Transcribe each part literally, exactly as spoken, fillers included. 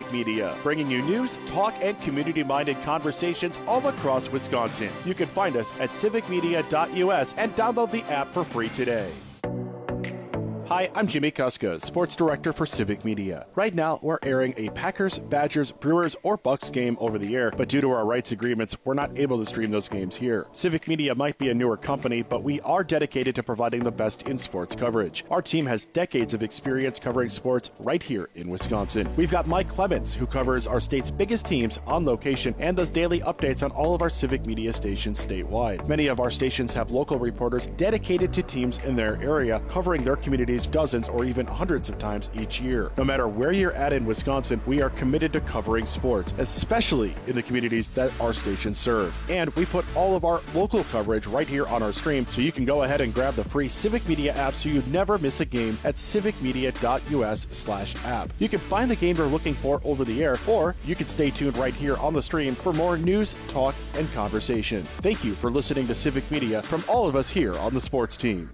Civic Media, bringing you news, talk, and community-minded conversations all across Wisconsin. You can find us at civic media dot U S and download the app for free today. Hi, I'm Jimmy Kuska, Sports Director for Civic Media. Right now, we're airing a Packers, Badgers, Brewers, or Bucks game over the air, but due to our rights agreements, we're not able to stream those games here. Civic Media might be a newer company, but we are dedicated to providing the best in sports coverage. Our team has decades of experience covering sports right here in Wisconsin. We've got Mike Clemens, who covers our state's biggest teams on location and does daily updates on all of our Civic Media stations statewide. Many of our stations have local reporters dedicated to teams in their area, covering their communities dozens or even hundreds of times each year. No matter where you're at in Wisconsin, we are committed to covering sports, especially in the communities that our stations serve. And we put all of our local coverage right here on our stream, so you can go ahead and grab the free Civic Media app so you never miss a game at civic media dot U S slash app. You can find the game you're looking for over the air, or you can stay tuned right here on the stream for more news, talk, and conversation. Thank you for listening to Civic Media from all of us here on the sports team.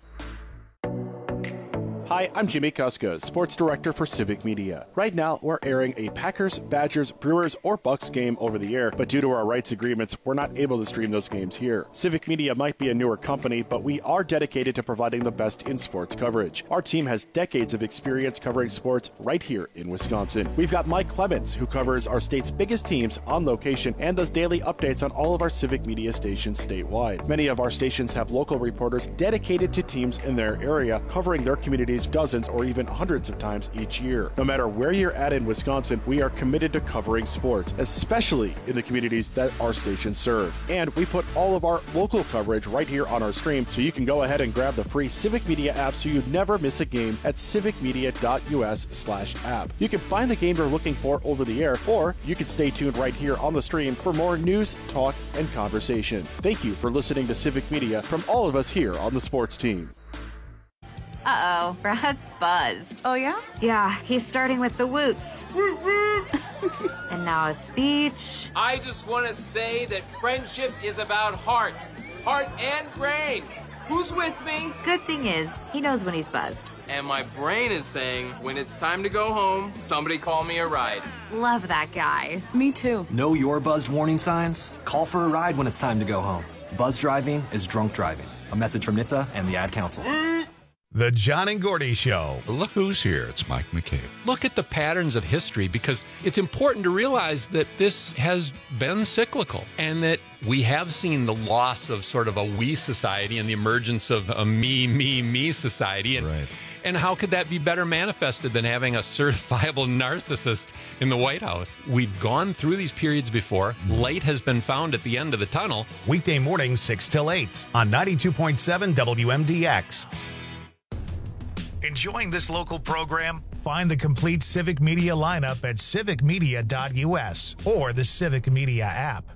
Hi, I'm Jimmy Kuska, Sports Director for Civic Media. Right now, we're airing a Packers, Badgers, Brewers, or Bucks game over the air, but due to our rights agreements, we're not able to stream those games here. Civic Media might be a newer company, but we are dedicated to providing the best in sports coverage. Our team has decades of experience covering sports right here in Wisconsin. We've got Mike Clemens, who covers our state's biggest teams on location and does daily updates on all of our Civic Media stations statewide. Many of our stations have local reporters dedicated to teams in their area, covering their communities dozens or even hundreds of times each year. No matter where you're at in Wisconsin, we are committed to covering sports, especially in the communities that our stations serve. And we put all of our local coverage right here on our stream, so you can go ahead and grab the free Civic Media app so you never miss a game at civic media dot U S slash app. You can find the game you're looking for over the air, or you can stay tuned right here on the stream for more news, talk, and conversation. Thank you for listening to Civic Media from all of us here on the sports team. Uh-oh, Brad's buzzed. Oh, yeah? Yeah, he's starting with the woots. And now a speech. I just want to say that friendship is about heart. Heart and brain. Who's with me? Good thing is, he knows when he's buzzed. And my brain is saying, when it's time to go home, somebody call me a ride. Love that guy. Me too. Know your buzzed warning signs? Call for a ride when it's time to go home. Buzz driving is drunk driving. A message from N H T S A and the Ad Council. The John and Gordy Show. Look who's here. It's Mike McCabe. Look at the patterns of history, because it's important to realize that this has been cyclical and that we have seen the loss of sort of a we society and the emergence of a me, me, me society. And, right. and how could that be better manifested than having a certifiable narcissist in the White House? We've gone through these periods before. Light has been found at the end of the tunnel. Weekday mornings, six till eight on ninety-two point seven W M D X. Enjoying this local program? Find the complete Civic Media lineup at civic media dot U S or the Civic Media app.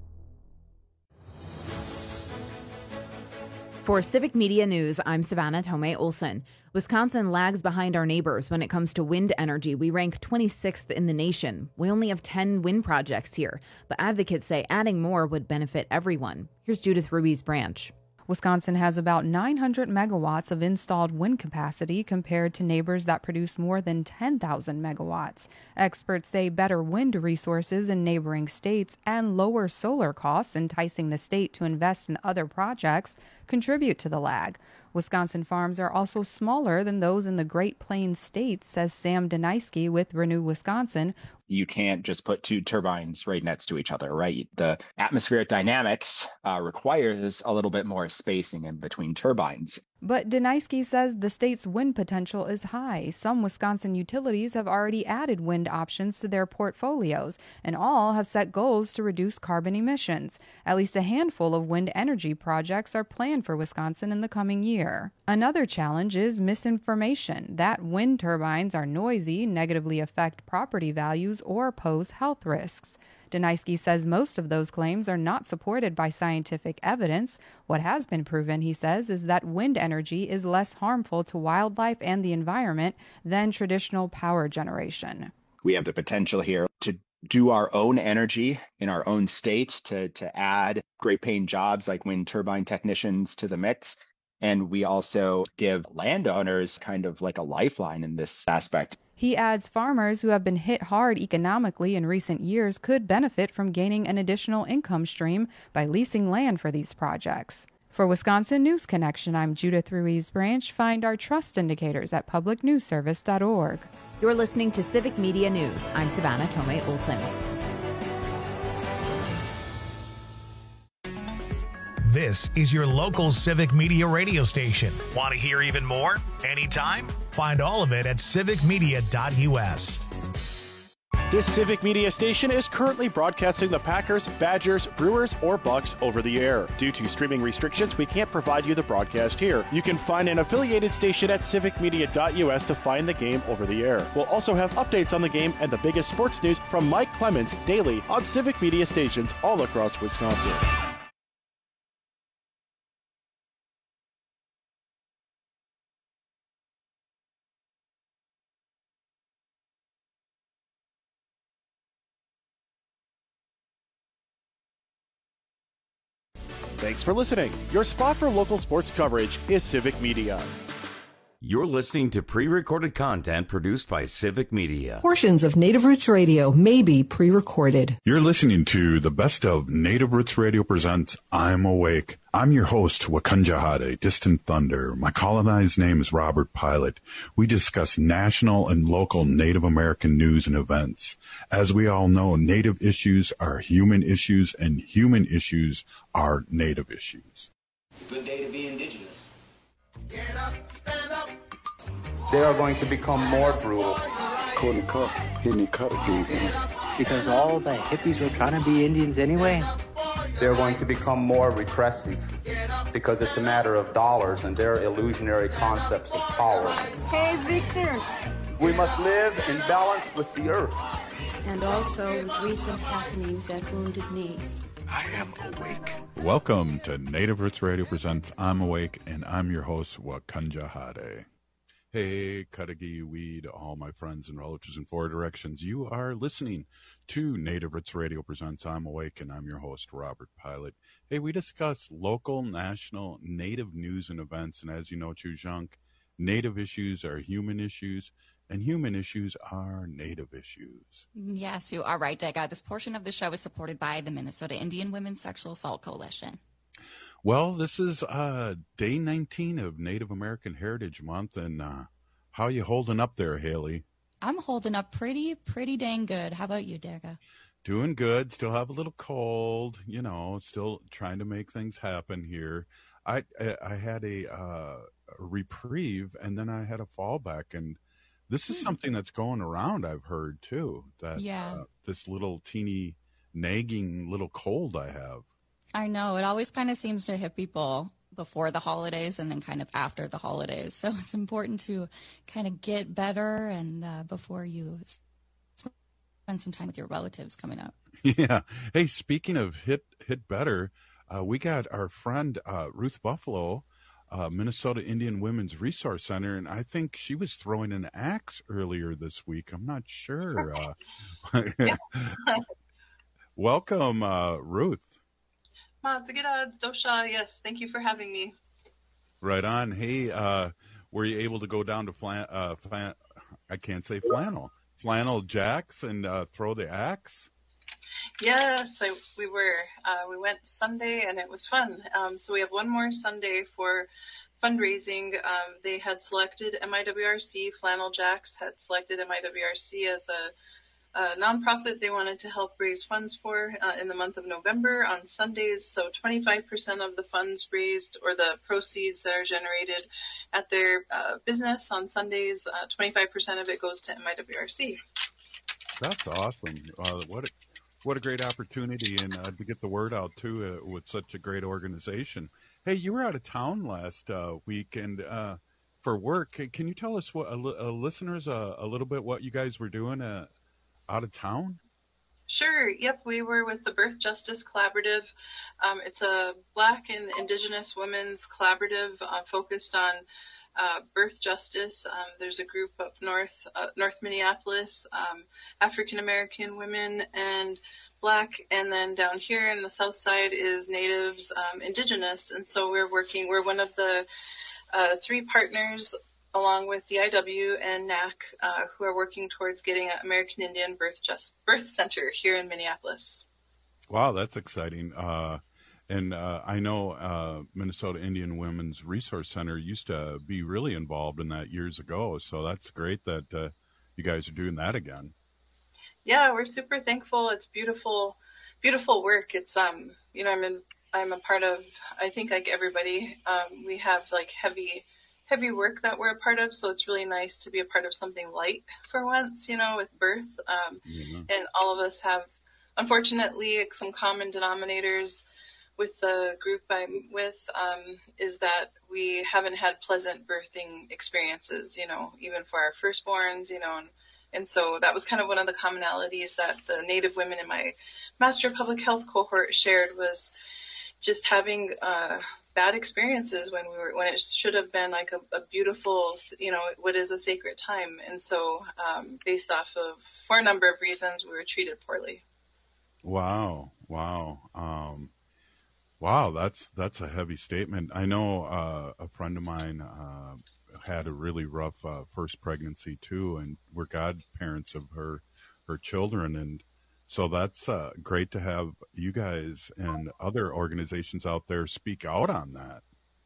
For Civic Media News, I'm Savannah Tomei Olson. Wisconsin lags behind our neighbors when it comes to wind energy. We rank twenty-sixth in the nation. We only have ten wind projects here, but advocates say adding more would benefit everyone. Here's Judith Ruiz Branch. Wisconsin has about nine hundred megawatts of installed wind capacity compared to neighbors that produce more than ten thousand megawatts. Experts say better wind resources in neighboring states and lower solar costs, enticing the state to invest in other projects, contribute to the lag. Wisconsin farms are also smaller than those in the Great Plains states, says Sam Deniski with Renew Wisconsin. You can't just put two turbines right next to each other, right? The atmospheric dynamics uh, requires a little bit more spacing in between turbines. But Deniski says the state's wind potential is high. Some Wisconsin utilities have already added wind options to their portfolios, and all have set goals to reduce carbon emissions. At least a handful of wind energy projects are planned for Wisconsin in the coming year. Another challenge is misinformation, that wind turbines are noisy, negatively affect property values, or pose health risks. Deniski says most of those claims are not supported by scientific evidence. What has been proven, he says, is that wind energy is less harmful to wildlife and the environment than traditional power generation. We have the potential here to do our own energy in our own state, to, to add great paying jobs like wind turbine technicians to the mix. And we also give landowners kind of like a lifeline in this aspect. He adds farmers who have been hit hard economically in recent years could benefit from gaining an additional income stream by leasing land for these projects. For Wisconsin News Connection, I'm Judith Ruiz Branch. Find our trust indicators at public news service dot org. You're listening to Civic Media News. I'm Savannah Tomei Olson. This is your local Civic Media radio station. Want to hear even more? Anytime? Find all of it at civic media dot u s. This Civic Media station is currently broadcasting the Packers, Badgers, Brewers, or Bucks over the air. Due to streaming restrictions, we can't provide you the broadcast here. You can find an affiliated station at civic media dot u s to find the game over the air. We'll also have updates on the game and the biggest sports news from Mike Clemens daily on Civic Media stations all across Wisconsin. Thanks for listening. Your spot for local sports coverage is Civic Media. You're listening to pre-recorded content produced by Civic Media. Portions of Native Roots Radio may be pre-recorded. You're listening to the best of Native Roots Radio presents I'm Awake. I'm your host, Wakunja Distant Thunder. My colonized name is Robert Pilot. We discuss national and local Native American news and events. As we all know, Native issues are human issues, and human issues are Native issues. It's a good day to be indigenous. Get up, stand up. They are going to become more brutal. Because all the hippies were trying to be Indians anyway. They're going to become more repressive because it's a matter of dollars and their illusionary concepts of power. Hey, Victor. We must live in balance with the earth. And also with recent happenings at Wounded Knee. I am awake. Welcome to Native Roots Radio presents I'm Awake, and I'm your host, Wakunja Hade. Hey, Cudahy Weed, all my friends and relatives in four directions. You are listening to Native Roots Radio presents I'm Awake, and I'm your host, Robert Pilot. Hey, we discuss local, national, Native news and events, and as you know, Chujunk, Native issues are human issues, and human issues are Native issues. Yes, you are right, Dega. This portion of the show is supported by the Minnesota Indian Women's Sexual Assault Coalition. Well, this is uh, day nineteen of Native American Heritage Month, and uh, how are you holding up there, Haley? I'm holding up pretty, pretty dang good. How about you, Dega? Doing good. Still have a little cold, you know, still trying to make things happen here. I I, I had a, uh, a reprieve, and then I had a fallback, and this is something that's going around, I've heard, too, that yeah. uh, this little teeny nagging little cold I have. I know. It always kind of seems to hit people before the holidays and then kind of after the holidays. So it's important to kind of get better and uh, before you spend some time with your relatives coming up. Yeah. Hey, speaking of hit hit better, uh, we got our friend uh, Ruth Buffalo, uh, Minnesota Indian Women's Resource Center, and I think she was throwing an axe earlier this week. I'm not sure. Uh, welcome, uh, Ruth. Matzagida, Dosha, yes, thank you for having me. Right on. Hey, uh, were you able to go down to flan, uh, flan, I can't say flannel, flannel jacks and uh, throw the axe? Yes, I, we were. Uh, we went Sunday and it was fun. Um, so we have one more Sunday for fundraising. Um, they had selected M I W R C, Flannel Jacks had selected M I W R C as a a nonprofit they wanted to help raise funds for uh, in the month of November on Sundays. So twenty-five percent of the funds raised or the proceeds that are generated at their uh, business on Sundays, uh, twenty-five percent of it goes to M I W R C. That's awesome. Uh, what, a, what a great opportunity and uh, to get the word out too uh, with such a great organization. Hey, you were out of town last uh, week and uh, for work. Can you tell us, what uh, listeners, uh, a little bit what you guys were doing uh, out of town? Sure. Yep. We were with the Birth Justice Collaborative. Um, it's a Black and Indigenous women's collaborative uh, focused on uh, birth justice. Um, there's a group up north, uh, North Minneapolis, um, African American women, and Black, and then down here in the south side is Natives, um, Indigenous. And so we're working, we're one of the uh, three partners along with D I W and N A C uh, who are working towards getting an American Indian Birth Just Birth Center here in Minneapolis. Wow, that's exciting. Uh, and uh, I know uh, Minnesota Indian Women's Resource Center used to be really involved in that years ago. So that's great that uh, you guys are doing that again. Yeah, we're super thankful. It's beautiful, beautiful work. It's, um, you know, I'm in, I'm a part of, I think like everybody, um, we have like heavy, heavy work that we're a part of. So it's really nice to be a part of something light for once, you know, with birth. Um, mm-hmm. And all of us have, unfortunately, some common denominators with the group I'm with, um, is that we haven't had pleasant birthing experiences, you know, even for our firstborns, you know, and And so that was kind of one of the commonalities that the Native women in my Master of Public Health cohort shared, was just having uh, bad experiences when we were when it should have been like a, a beautiful, you know, what is a sacred time. And so um, based off of, for a number of reasons, we were treated poorly. Wow. Wow. Um, wow. That's, that's a heavy statement. I know uh, a friend of mine uh, had a really rough uh, first pregnancy too, and we're godparents of her her children, and so that's uh, great to have you guys and other organizations out there speak out on that.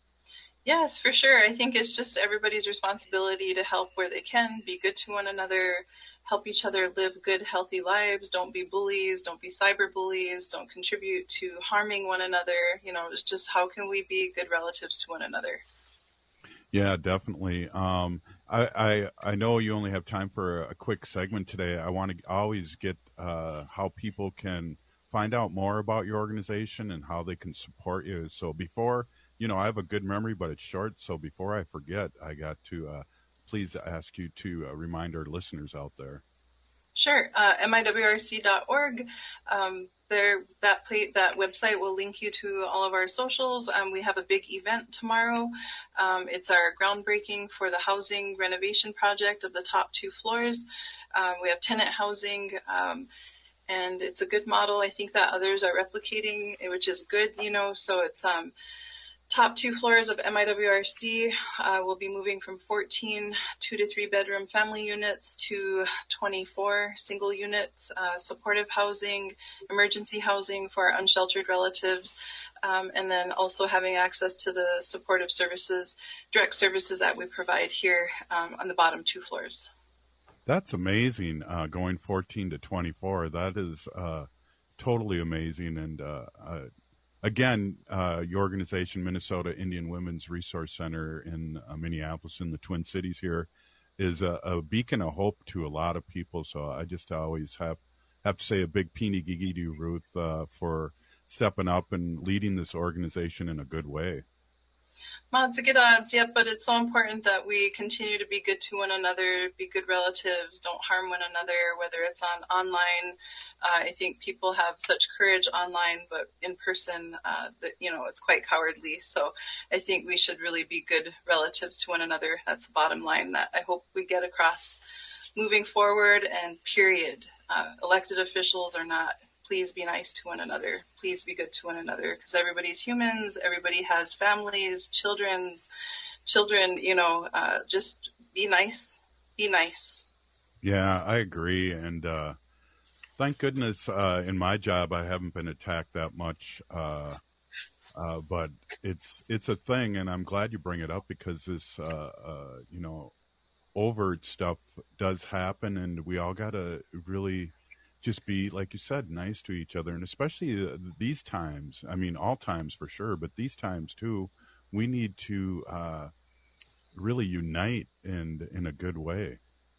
Yes, for sure. I think it's just everybody's responsibility to help where they can, be good to one another, help each other live good, healthy lives. Don't be bullies, don't be cyber bullies, don't contribute to harming one another. You know, it's just how can we be good relatives to one another? Yeah, definitely. Um, I, I I know you only have time for a quick segment today. I want to always get uh, how people can find out more about your organization and how they can support you. So before, you know, I have a good memory, but it's short. So before I forget, I got to uh, please ask you to uh, remind our listeners out there. Sure. Uh, M I W R C dot org. Um, there, that plate, that website will link you to all of our socials. Um, we have a big event tomorrow. Um, it's our groundbreaking for the housing renovation project of the top two floors. Um, we have tenant housing, um, and it's a good model. I think that others are replicating, which is good, you know, so it's, um, top two floors of M I W R C uh, will be moving from fourteen two to three bedroom family units to twenty-four single units, uh, supportive housing, emergency housing for our unsheltered relatives, um, and then also having access to the supportive services, direct services that we provide here um, on the bottom two floors. That's amazing, uh, going fourteen to twenty-four. That is uh, totally amazing. And uh, uh, Again, uh, your organization, Minnesota Indian Women's Resource Center in uh, Minneapolis, in the Twin Cities here, is a, a beacon of hope to a lot of people. So I just always have, have to say a big peeny gigi to you, Ruth, uh, for stepping up and leading this organization in a good way. Well, it's a good odds, yeah, but it's so important that we continue to be good to one another, be good relatives, don't harm one another, whether it's on online. Uh, I think people have such courage online, but in person, uh, that, you know, it's quite cowardly. So I think we should really be good relatives to one another. That's the bottom line that I hope we get across moving forward, and period. Uh, elected officials are not. Please be nice to one another. Please be good to one another, because everybody's humans. Everybody has families, children's children, you know, uh, just be nice, be nice. Yeah, I agree. And uh, thank goodness uh, in my job, I haven't been attacked that much. Uh, uh, but it's, it's a thing. And I'm glad you bring it up, because this, uh, uh, you know, overt stuff does happen, and we all got to really just be, like you said, nice to each other. And especially uh, these times, I mean, all times for sure, but these times too, we need to uh, really unite and in a good way.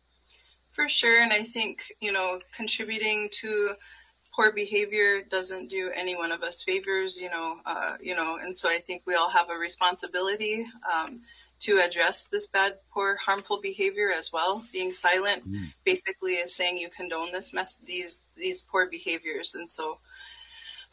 For sure. And I think, you know, contributing to poor behavior doesn't do any one of us favors, you know, uh, you know, and so I think we all have a responsibility um, to address this bad, poor, harmful behavior as well. Being silent mm. basically is saying you condone this mess, these these poor behaviors. And so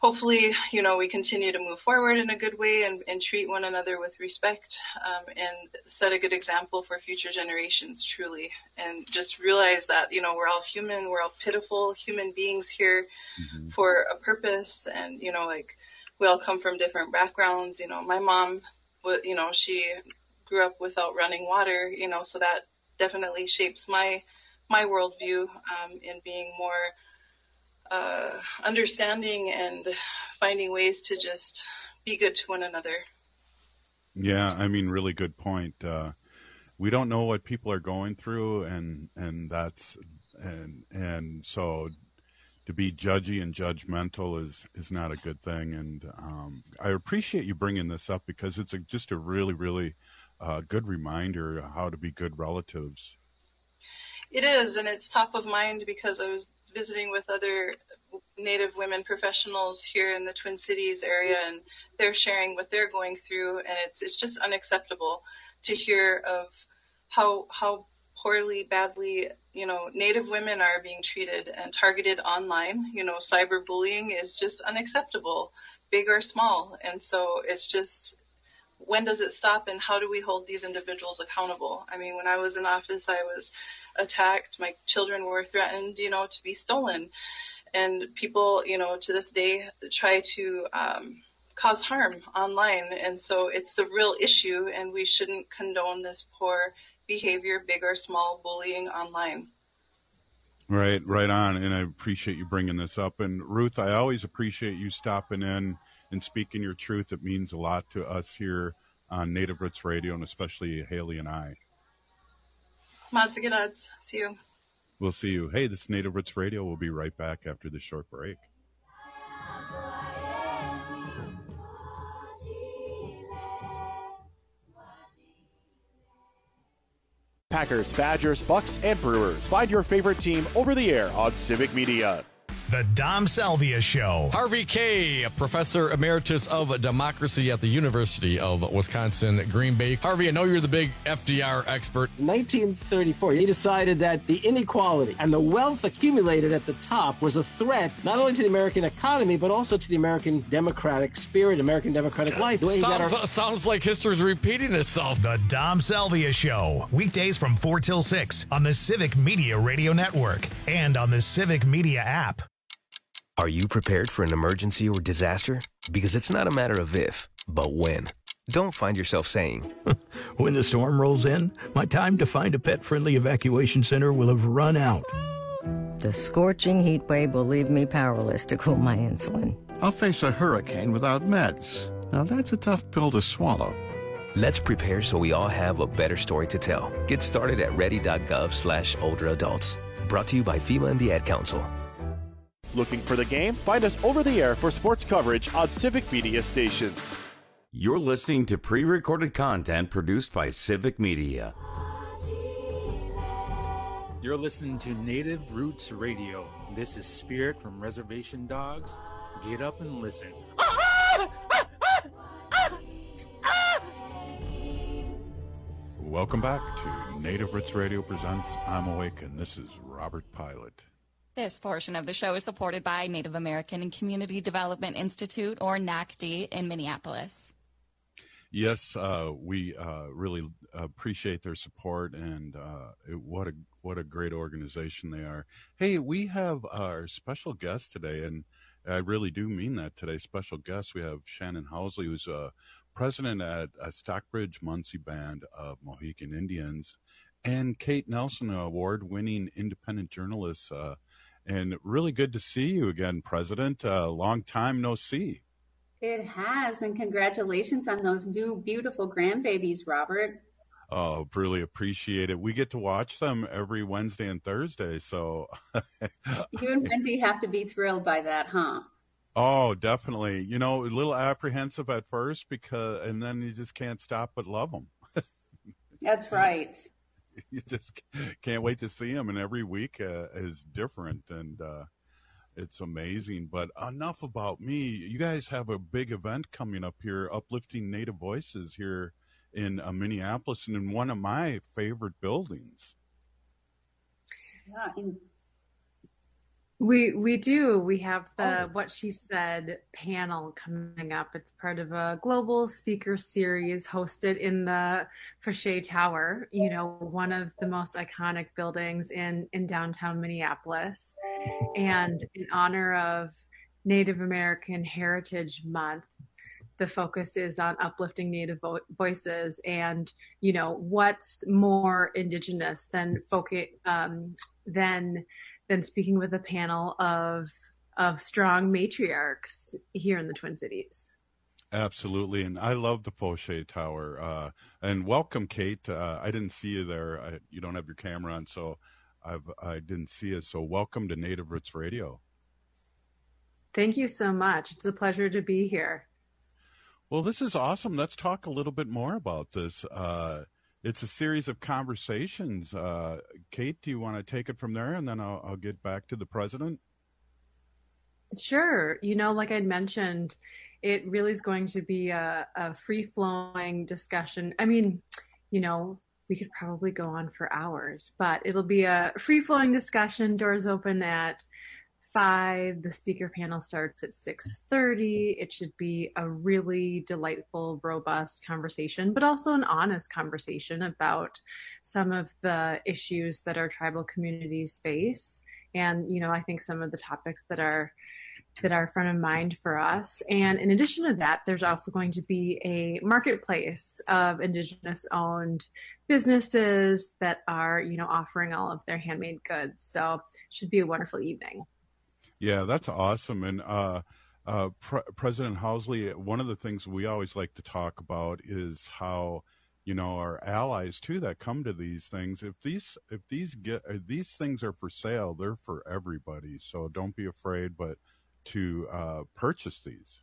hopefully, you know, we continue to move forward in a good way and, and treat one another with respect, um, and set a good example for future generations, truly. And just realize that, you know, we're all human, we're all pitiful human beings here mm-hmm. for a purpose. And, you know, like we all come from different backgrounds. You know, my mom, you know, she grew up without running water, you know, so that definitely shapes my, my worldview, um, in being more Uh, understanding and finding ways to just be good to one another. Yeah, I mean, really good point. Uh, we don't know what people are going through, and and that's and and so to be judgy and judgmental is is not a good thing. And um, I appreciate you bringing this up because it's a, just a really really uh, good reminder of how to be good relatives. It is, and it's top of mind because I was visiting with other Native women professionals here in the Twin Cities area, and they're sharing what they're going through, and it's it's just unacceptable to hear of how how poorly, badly, you know, Native women are being treated and targeted online. You know, cyberbullying is just unacceptable, big or small, and so it's just, when does it stop, and how do we hold these individuals accountable? I mean, when I was in office, I was attacked. My children were threatened, you know, to be stolen. And people, you know, to this day try to um, cause harm online. And so it's a real issue, and we shouldn't condone this poor behavior, big or small, bullying online. Right, right on. And I appreciate you bringing this up. And Ruth, I always appreciate you stopping in and speaking your truth. It means a lot to us here on Native Roots Radio, and especially Haley and I. Mods and odds. See you. We'll see you. Hey, this is Native Roots Radio. We'll be right back after this short break. Packers, Badgers, Bucks, and Brewers. Find your favorite team over the air on Civic Media. The Dom Salvia Show. Harvey Kaye, Professor Emeritus of Democracy at the University of Wisconsin, Green Bay. Harvey, I know you're the big F D R expert. nineteen thirty-four, he decided that the inequality and the wealth accumulated at the top was a threat not only to the American economy, but also to the American democratic spirit, American democratic life. The way sounds, our- sounds like history's repeating itself. The Dom Salvia Show. Weekdays from four till six on the Civic Media Radio Network and on the Civic Media app. Are you prepared for an emergency or disaster? Because it's not a matter of if, but when. Don't find yourself saying, when the storm rolls in, my time to find a pet-friendly evacuation center will have run out. The scorching heat wave will leave me powerless to cool my insulin. I'll face a hurricane without meds. Now that's a tough pill to swallow. Let's prepare so we all have a better story to tell. Get started at ready.gov slash older adults. Brought to you by FEMA and the Ad Council. Looking for the game? Find us over the air for sports coverage on Civic Media stations. You're listening to pre-recorded content produced by Civic Media. You're listening to Native Roots Radio. This is Spirit from Reservation Dogs. Get up and listen. Welcome back to Native Roots Radio presents I'm Awake, and this is Robert Pilot. This portion of the show is supported by Native American and Community Development Institute, or N A C D, in Minneapolis. Yes, uh, we uh, really appreciate their support, and uh, it, what a what a great organization they are. Hey, we have our special guest today, and I really do mean that today. Special guest, we have Shannon Housley, who's a president at a Stockbridge Munsee Band of Mohican Indians, and Kate Nelson, an award-winning independent journalist. Uh, and really good to see you again, President. Uh, long time no see. It has, and congratulations on those new beautiful grandbabies, Robert. Oh, really appreciate it. We get to watch them every Wednesday and Thursday, so. You and Wendy have to be thrilled by that, huh? Oh, definitely. You know, a little apprehensive at first, because, and then you just can't stop but love them. That's right. You just can't wait to see them, and every week uh, is different, and uh, it's amazing. But enough about me. You guys have a big event coming up here, Uplifting Native Voices, here in uh, Minneapolis, and in one of my favorite buildings. Yeah, in We we do. We have the oh. What She Said panel coming up. It's part of a global speaker series hosted in the Foshay Tower, you know, one of the most iconic buildings in, in downtown Minneapolis. And in honor of Native American Heritage Month, the focus is on uplifting Native vo- voices. And, you know, what's more Indigenous than focus, um, than than speaking with a panel of of strong matriarchs here in the Twin Cities. Absolutely, and I love the Foshay Tower. Uh, and welcome, Kate. Uh, I didn't see you there. I, you don't have your camera on, so I've, I didn't see it. So welcome to Native Roots Radio. Thank you so much. It's a pleasure to be here. Well, this is awesome. Let's talk a little bit more about this. Uh, It's a series of conversations. Uh, Kate, do you want to take it from there, and then I'll, I'll get back to the president? Sure. You know, like I'd mentioned, it really is going to be a, a free-flowing discussion. I mean, you know, we could probably go on for hours, but it'll be a free-flowing discussion. Doors open at five. The speaker panel starts at six thirty. It should be a really delightful, robust conversation, but also an honest conversation about some of the issues that our tribal communities face. And, you know, I think some of the topics that are that are front of mind for us. And in addition to that, there's also going to be a marketplace of Indigenous owned businesses that are, you know, offering all of their handmade goods. So it should be a wonderful evening. Yeah, that's awesome. And uh, uh, Pre- President Housley, one of the things we always like to talk about is how, you know, our allies too that come to these things. If these if these get if these things are for sale, they're for everybody. So don't be afraid, but to uh, purchase these.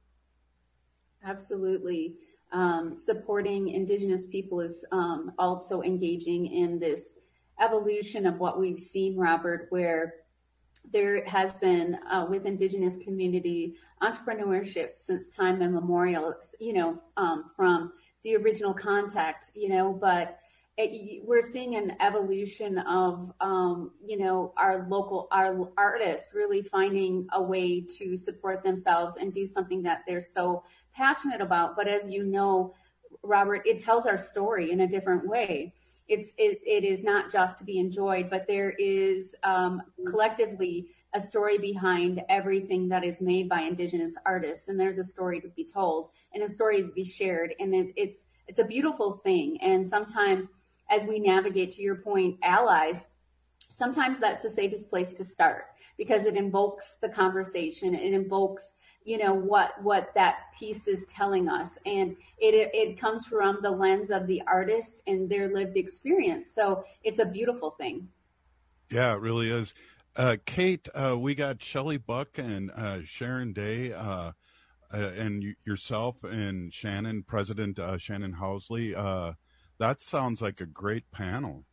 Absolutely. Um, supporting Indigenous people is um, also engaging in this evolution of what we've seen, Robert, where there has been uh, with Indigenous community entrepreneurship since time immemorial, you know, um, from the original contact, you know, but it, we're seeing an evolution of, um, you know, our local, our artists really finding a way to support themselves and do something that they're so passionate about. But as you know, Robert, it tells our story in a different way. It's it, it is not just to be enjoyed, but there is um, collectively a story behind everything that is made by Indigenous artists, and there's a story to be told and a story to be shared, and it, it's it's a beautiful thing. And sometimes, as we navigate, to your point, allies, sometimes that's the safest place to start because it invokes the conversation, it invokes, you know, what what that piece is telling us, and it, it it comes from the lens of the artist and their lived experience. So it's a beautiful thing. Yeah, it really is. Uh, Kate, uh, we got Shelley Buck and uh, Sharon Day, uh, uh, and y- yourself and Shannon, President uh, Shannon Housley. Uh, that sounds like a great panel.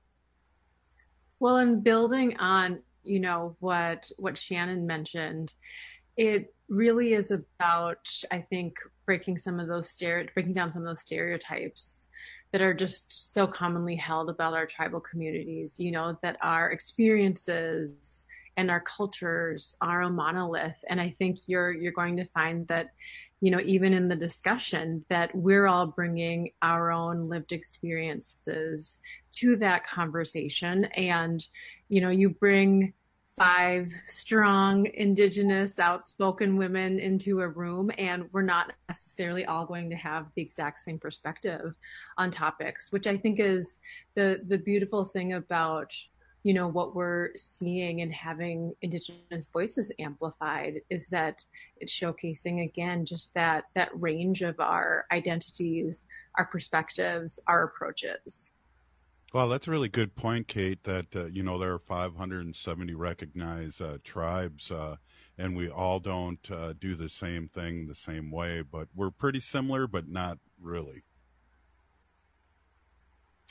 Well, in building on, you know, what what Shannon mentioned, it really is about, I think, breaking some of those stere- breaking down some of those stereotypes that are just so commonly held about our tribal communities, you know, that our experiences and our cultures are a monolith. And I think you're you're going to find that, you know, even in the discussion, that we're all bringing our own lived experiences to that conversation. And, you know, you bring five strong Indigenous outspoken women into a room, and we're not necessarily all going to have the exact same perspective on topics, which I think is the the beautiful thing about, you know, what we're seeing and having Indigenous voices amplified is that it's showcasing again just that that range of our identities, our perspectives, our approaches. Well, that's a really good point, Kate, that, uh, you know, there are five hundred seventy recognized uh, tribes, uh, and we all don't uh, do the same thing the same way, but we're pretty similar, but not really.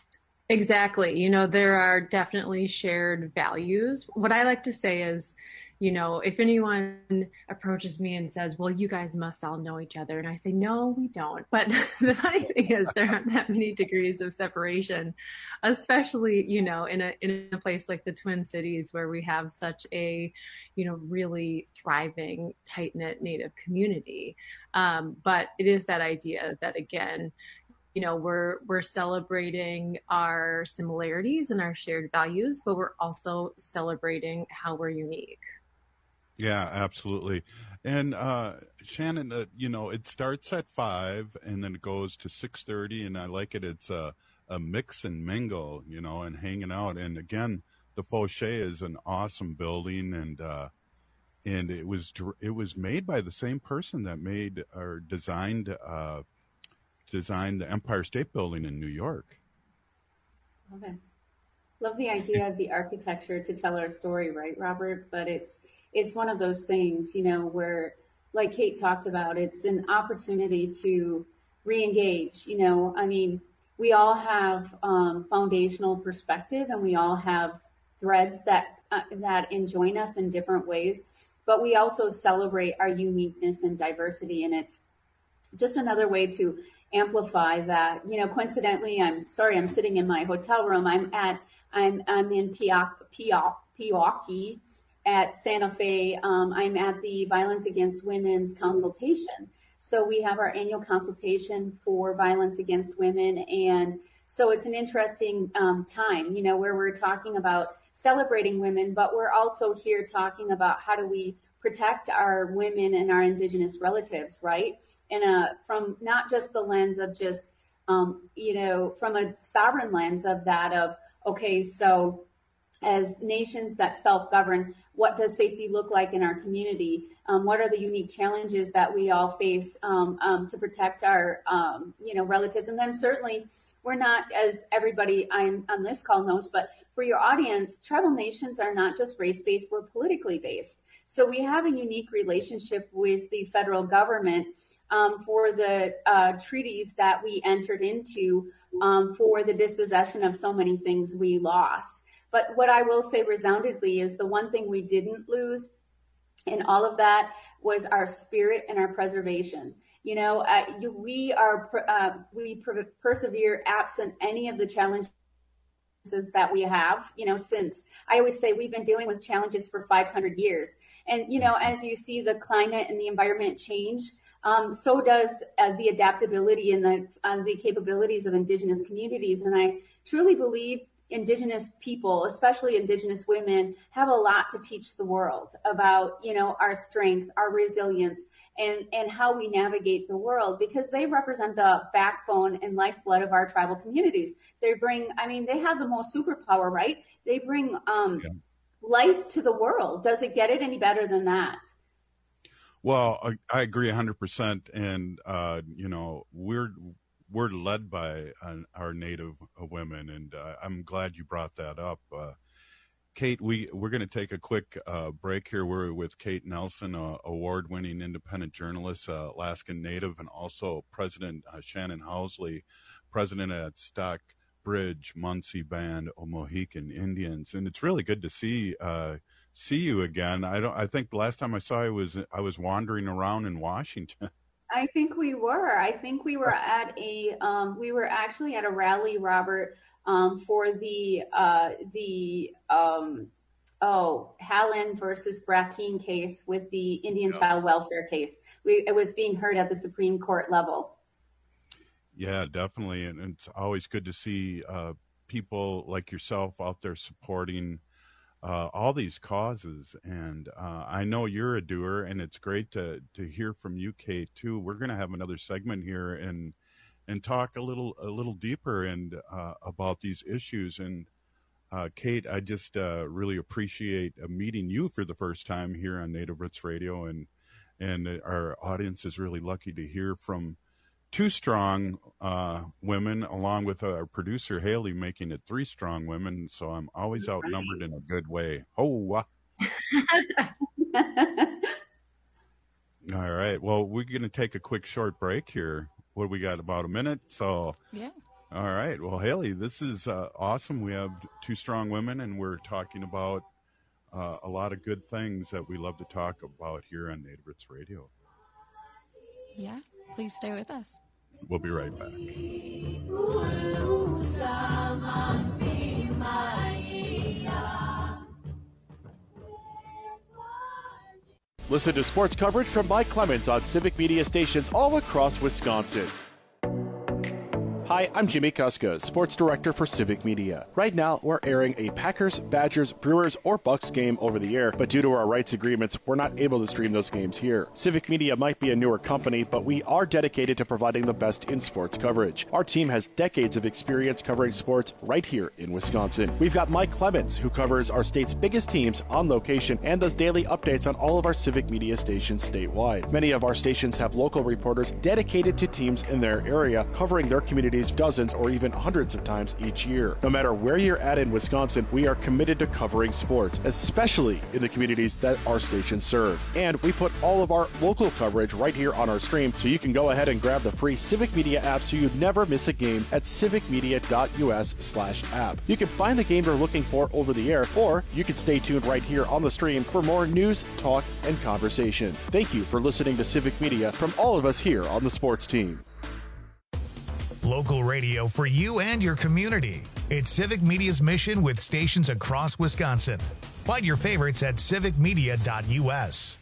Exactly. You know, there are definitely shared values. What I like to say is, you know, if anyone approaches me and says, well, you guys must all know each other. And I say, no, we don't. But the funny thing is there aren't that many degrees of separation, especially, you know, in a, in a place like the Twin Cities where we have such a, you know, really thriving, tight-knit Native community. Um, but it is that idea that, again, you know, we're we're celebrating our similarities and our shared values, but we're also celebrating how we're unique. Yeah, absolutely. And uh, Shannon, uh, you know, it starts at five and then it goes to six thirty, and I like it. It's a, a mix and mingle, you know, and hanging out. And again, the Fauché is an awesome building, and uh, and it was it was made by the same person that made or designed. Uh, designed the Empire State Building in New York. Love it. Love the idea of the architecture to tell our story, right, Robert? But it's it's one of those things, you know, where, like Kate talked about, it's an opportunity to re-engage. You know, I mean, we all have um, foundational perspective, and we all have threads that uh, that enjoin us in different ways, but we also celebrate our uniqueness and diversity, and it's just another way to amplify that. You know, coincidentally, I'm sorry, I'm sitting in my hotel room. I'm at, I'm, I'm in Pewaukee at Santa Fe. Um, I'm at the Violence Against Women's consultation. So we have our annual consultation for violence against women. And so it's an interesting um, time, you know, where we're talking about celebrating women, but we're also here talking about how do we protect our women and our Indigenous relatives, right? And uh, from not just the lens of just, um, you know, from a sovereign lens of that of, okay, so as nations that self-govern, what does safety look like in our community? Um, what are the unique challenges that we all face um, um, to protect our, um, you know, relatives? And then certainly we're not, as everybody I'm on this call knows, but for your audience, tribal nations are not just race-based, we're politically based. So we have a unique relationship with the federal government Um, for the uh, treaties that we entered into um, for the dispossession of so many things we lost. But what I will say resoundingly is the one thing we didn't lose in all of that was our spirit and our preservation. You know, uh, you, we are uh, we per- persevere absent any of the challenges that we have, you know, since I always say we've been dealing with challenges for five hundred years. And, you know, as you see the climate and the environment change, Um, so does uh, the adaptability and the uh, the capabilities of Indigenous communities. And I truly believe Indigenous people, especially Indigenous women, have a lot to teach the world about, you know, our strength, our resilience, and, and how we navigate the world, because they represent the backbone and lifeblood of our tribal communities. They bring, I mean, they have the most superpower, right? They bring um, yeah. life to the world. Does it get it any better than that? Well, I, I agree one hundred percent. And, uh, you know, we're we're led by uh, our Native women, and uh, I'm glad you brought that up. Uh, Kate, we, we're going to take a quick uh, break here. We're with Kate Nelson, uh, award-winning independent journalist, uh, Alaskan Native, and also President uh, Shannon Housley, president at Stockbridge Munsee Band of Mohican Indians. And it's really good to see uh see you again. I don't. I think the last time I saw you was I was wandering around in Washington. I think we were. I think we were at a. Um, we were actually at a rally, Robert, um, for the uh, the um, oh Hallen versus Brackeen case with the Indian yep. child welfare case. We it was being heard at the Supreme Court level. Yeah, definitely, and, and it's always good to see uh, people like yourself out there supporting Uh, all these causes. And uh, I know you're a doer, and it's great to to hear from you, Kate, too. We're going to have another segment here and and talk a little a little deeper and uh, about these issues. And uh, Kate, I just uh, really appreciate uh, meeting you for the first time here on Native Roots Radio, and and our audience is really lucky to hear from two strong uh, women, along with our producer, Haley, making it three strong women. So I'm always outnumbered in a good way. Oh, uh. All right. Well, we're going to take a quick short break here. What do we got? About a minute. So, yeah. All right. Well, Haley, this is uh, awesome. We have two strong women, and we're talking about uh, a lot of good things that we love to talk about here on Native Roots Radio. Yeah, please stay with us. We'll be right back. Listen to sports coverage from Mike Clemens on Civic Media stations all across Wisconsin. Hi, I'm Jimmy Kuska, Sports Director for Civic Media. Right now, we're airing a Packers, Badgers, Brewers, or Bucks game over the air, but due to our rights agreements, we're not able to stream those games here. Civic Media might be a newer company, but we are dedicated to providing the best in sports coverage. Our team has decades of experience covering sports right here in Wisconsin. We've got Mike Clemens, who covers our state's biggest teams on location and does daily updates on all of our Civic Media stations statewide. Many of our stations have local reporters dedicated to teams in their area, covering their communities dozens or even hundreds of times each year. No matter where you're at in Wisconsin, we are committed to covering sports, especially in the communities that our stations serve. And we put all of our local coverage right here on our stream, so you can go ahead and grab the free Civic Media app so you never miss a game at civicmedia.us slash app. You can find the game you're looking for over the air, or you can stay tuned right here on the stream for more news, talk, and conversation. Thank you for listening to Civic Media from all of us here on the sports team. Local radio for you and your community. It's Civic Media's mission with stations across Wisconsin. Find your favorites at civic media dot u s.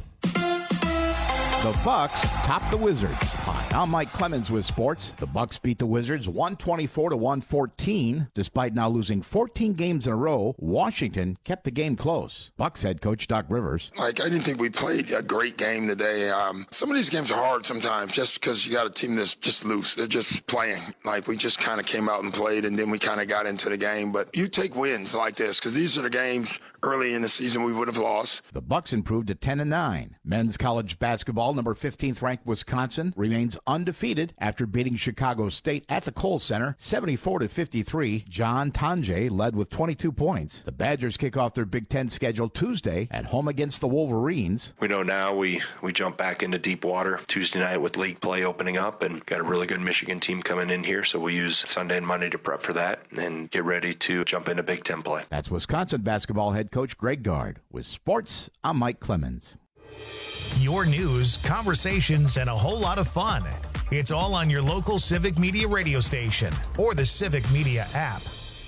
The Bucks top the Wizards. Hi, I'm Mike Clemens with sports. The Bucks beat the Wizards one twenty-four to one fourteen. Despite now losing fourteen games in a row, Washington kept the game close. Bucks head coach Doc Rivers. Like, I didn't think we played a great game today. Um, some of these games are hard sometimes just because you got a team that's just loose. They're just playing. Like, we just kind of came out and played, and then we kind of got into the game. But you take wins like this because these are the games early in the season we would have lost. The Bucks improved to ten and nine. Men's college basketball, number fifteenth ranked Wisconsin remains undefeated after beating Chicago State at the Kohl Center seventy-four to fifty-three. John Tonje led with twenty-two points. The Badgers kick off their Big Ten schedule Tuesday at home against the Wolverines. We know now we, we jump back into deep water Tuesday night with league play opening up, and got a really good Michigan team coming in here, so we'll use Sunday and Monday to prep for that and get ready to jump into Big Ten play. That's Wisconsin basketball head coach Greg Gard. With sports, I'm Mike Clemens. Your news, conversations, and a whole lot of fun. It's all on your local Civic Media radio station or the Civic Media app.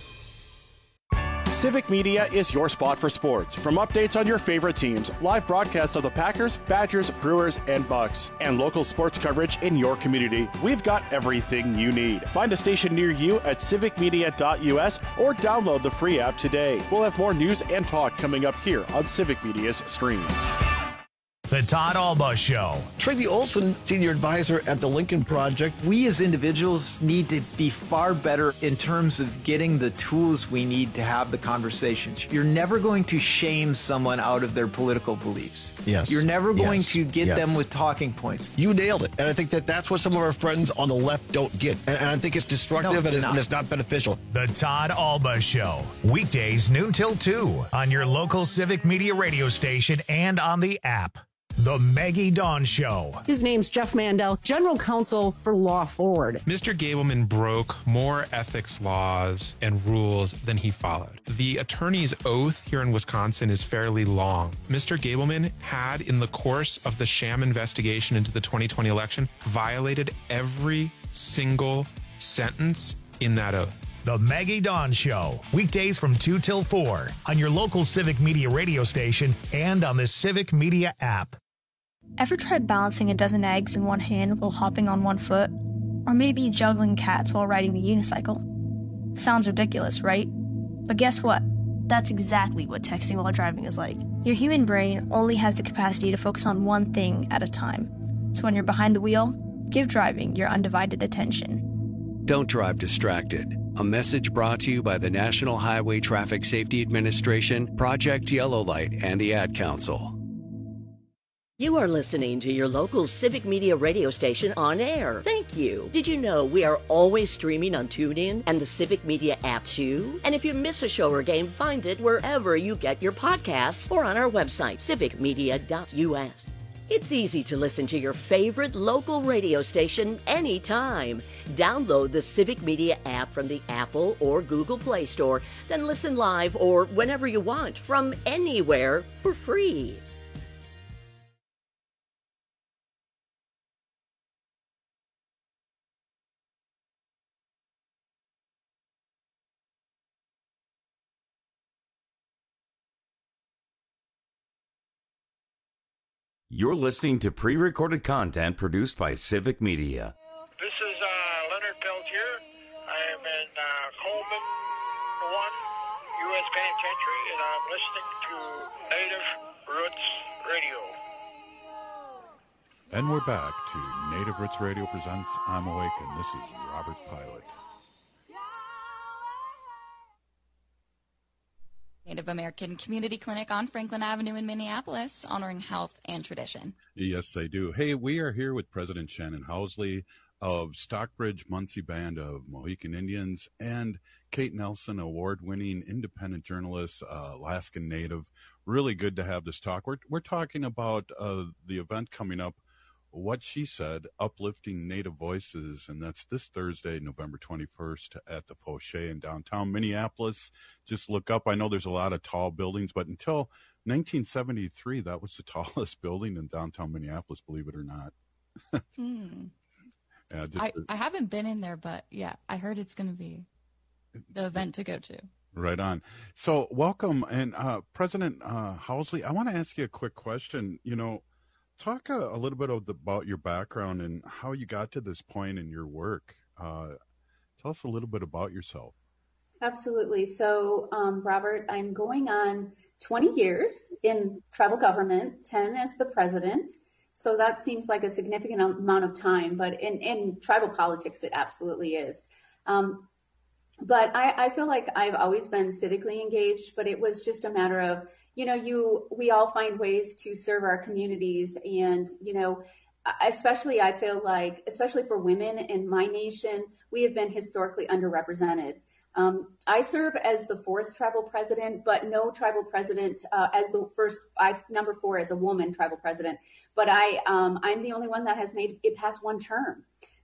Civic Media is your spot for sports. From updates on your favorite teams, live broadcasts of the Packers, Badgers, Brewers, and Bucks, and local sports coverage in your community, we've got everything you need. Find a station near you at civic media dot u s or download the free app today. We'll have more news and talk coming up here on Civic Media's stream. The Todd Alba Show. Tracy Olson, Senior Advisor at the Lincoln Project. We as individuals need to be far better in terms of getting the tools we need to have the conversations. You're never going to shame someone out of their political beliefs. Yes. You're never going yes. to get yes. them with talking points. You nailed it. And I think that that's what some of our friends on the left don't get. And, and I think it's destructive no, and, it's, and it's not beneficial. The Todd Alba Show. Weekdays noon till two on your local Civic Media radio station and on the app. The Maggie Dawn Show. His name's Jeff Mandel, General Counsel for Law Forward. Mister Gableman broke more ethics laws and rules than he followed. The attorney's oath here in Wisconsin is fairly long. Mister Gableman had, in the course of the sham investigation into the twenty twenty election, violated every single sentence in that oath. The Maggie Dawn Show, weekdays from two till four on your local Civic Media radio station and on the Civic Media app. Ever tried balancing a dozen eggs in one hand while hopping on one foot? Or maybe juggling cats while riding the unicycle? Sounds ridiculous, right? But guess what? That's exactly what texting while driving is like. Your human brain only has the capacity to focus on one thing at a time. So when you're behind the wheel, give driving your undivided attention. Don't drive distracted. A message brought to you by the National Highway Traffic Safety Administration, Project Yellow Light, and the Ad Council. You are listening to your local Civic Media radio station on air. Thank you. Did you know we are always streaming on TuneIn and the Civic Media app too? And if you miss a show or game, find it wherever you get your podcasts or on our website, civic media dot u s. It's easy to listen to your favorite local radio station anytime. Download the Civic Media app from the Apple or Google Play Store, then listen live or whenever you want from anywhere for free. You're listening to pre-recorded content produced by Civic Media. This is uh, Leonard Peltier. I am in uh, Coleman one, U S Penitentiary, and I'm listening to Native Roots Radio. And we're back to Native Roots Radio presents I'm Awake, and this is Robert Pilot. Native American Community Clinic on Franklin Avenue in Minneapolis, honoring health and tradition. Yes, they do. Hey, we are here with President Shannon Housley of Stockbridge Munsee Band of Mohican Indians and Kate Nelson, award-winning independent journalist, uh, Alaskan Native. Really good to have this talk. We're, we're talking about uh, the event coming up, What She Said, Uplifting Native Voices, and that's this Thursday, November twenty-first at the Poche in downtown Minneapolis. Just look up. I know there's a lot of tall buildings, but until nineteen seventy-three, that was the tallest building in downtown Minneapolis, believe it or not. hmm. yeah, just, I, I haven't been in there, but yeah, I heard it's going to be the event to go to. Right on. So welcome. And uh, President uh, Housley, I want to ask you a quick question. You know, Talk a, a little bit of the, about your background and how you got to this point in your work. Uh, tell us a little bit about yourself. Absolutely. So, um, Robert, I'm going on twenty years in tribal government, ten as the president. So that seems like a significant amount of time, but in, in tribal politics, it absolutely is. Um, but I, I feel like I've always been civically engaged, but it was just a matter of, you know, you, we all find ways to serve our communities. And, you know, especially I feel like, especially for women in my nation, we have been historically underrepresented. Um, I serve as the fourth tribal president, but no tribal president uh, as the first, I number four as a woman tribal president. But I, um, I'm the only one that has made it past one term.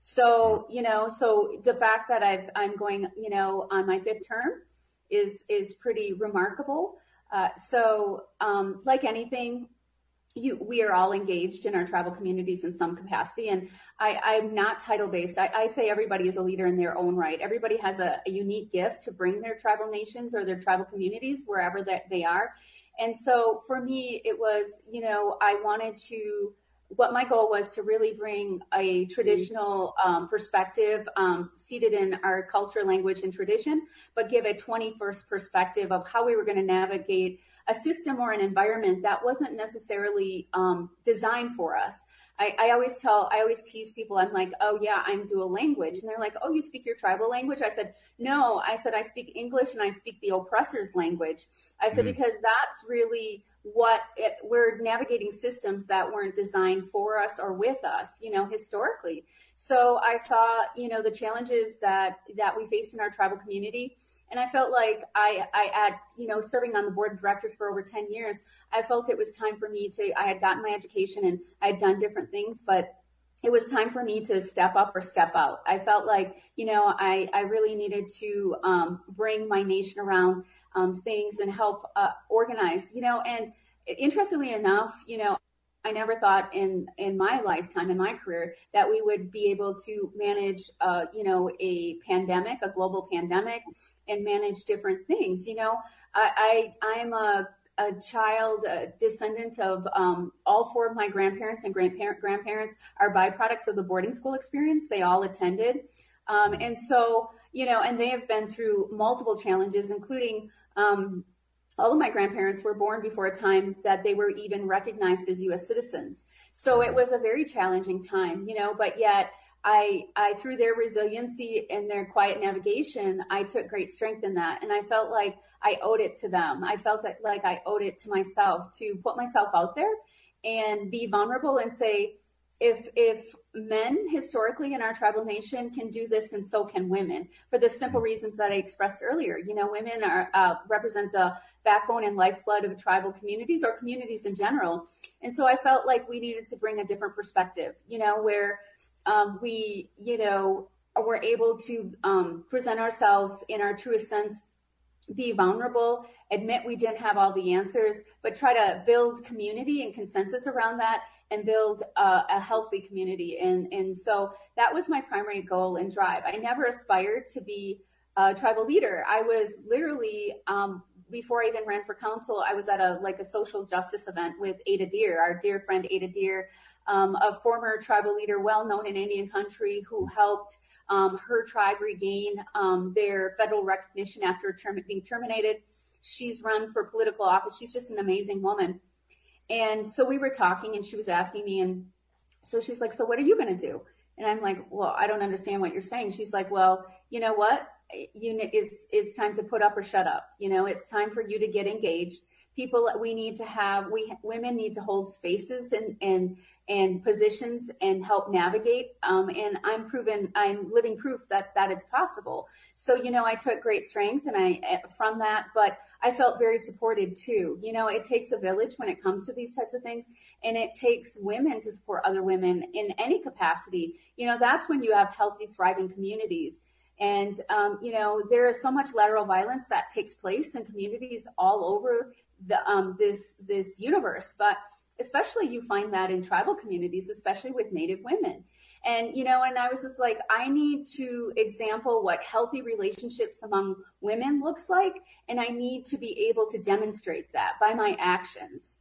So, you know, so the fact that I've, I'm going, you know, on my fifth term is, is pretty remarkable. Uh, so, um, like anything, you, we are all engaged in our tribal communities in some capacity. And I, I'm not title based. I, I say everybody is a leader in their own right. Everybody has a, a unique gift to bring their tribal nations or their tribal communities wherever that they are. And so for me, it was, you know, I wanted to, what my goal was to really bring a traditional um, perspective um, seated in our culture, language, and tradition, but give a twenty-first perspective of how we were going to navigate a system or an environment that wasn't necessarily um, designed for us. I, I always tell, I always tease people, I'm like, oh yeah, I'm dual language. And they're like, oh, you speak your tribal language? I said, no, I said, I speak English and I speak the oppressor's language. I said, mm-hmm. because that's really what it, we're navigating systems that weren't designed for us or with us, you know, historically. So I saw, you know, the challenges that, that we faced in our tribal community. And I felt like I, I had, you know, serving on the board of directors for over ten years, I felt it was time for me to, I had gotten my education and I had done different things, but it was time for me to step up or step out. I felt like, you know, I, I really needed to um, bring my nation around um, things and help uh, organize, you know, and interestingly enough, you know, I never thought in, in my lifetime, in my career, that we would be able to manage, uh, you know, a pandemic, a global pandemic, and manage different things. You know, I, I I'm a, a child, a descendant of um, all four of my grandparents and grandparent grandparents are byproducts of the boarding school experience. They all attended. Um, and so, you know, and they have been through multiple challenges, including um, all of my grandparents were born before a time that they were even recognized as U S citizens. So it was a very challenging time, you know, but yet I, I, through their resiliency and their quiet navigation, I took great strength in that. And I felt like I owed it to them. I felt like I owed it to myself to put myself out there and be vulnerable and say, if if men historically in our tribal nation can do this, then so can women, for the simple reasons that I expressed earlier. You know, women are uh, represent the backbone and lifeblood of tribal communities or communities in general. And so I felt like we needed to bring a different perspective, you know, where um, we, you know, were able to um, present ourselves in our truest sense, be vulnerable, admit we didn't have all the answers, but try to build community and consensus around that and build a, a healthy community. And, and so that was my primary goal and drive. I never aspired to be a tribal leader. I was literally, um, before I even ran for council, I was at a like a social justice event with Ada Deer, our dear friend Ada Deer, um, a former tribal leader well known in Indian country who helped um, her tribe regain um, their federal recognition after term- being terminated. She's run for political office. She's just an amazing woman. And so we were talking and she was asking me, and so she's like, so what are you going to do? And I'm like, well, I don't understand what you're saying. She's like, well, you know what? You know, it's, it's time to put up or shut up. You know, it's time for you to get engaged. People, we need to have, we women need to hold spaces and, and, and positions and help navigate. Um, and I'm proven, I'm living proof that, that it's possible. So, you know, I took great strength and I, from that, but I felt very supported too. You know, it takes a village when it comes to these types of things, and it takes women to support other women in any capacity. You know, that's when you have healthy, thriving communities. And, um, you know, there is so much lateral violence that takes place in communities all over the, um, this, this universe, but especially you find that in tribal communities, especially with Native women. And, you know, and I was just like, I need to example what healthy relationships among women looks like. And I need to be able to demonstrate that by my actions.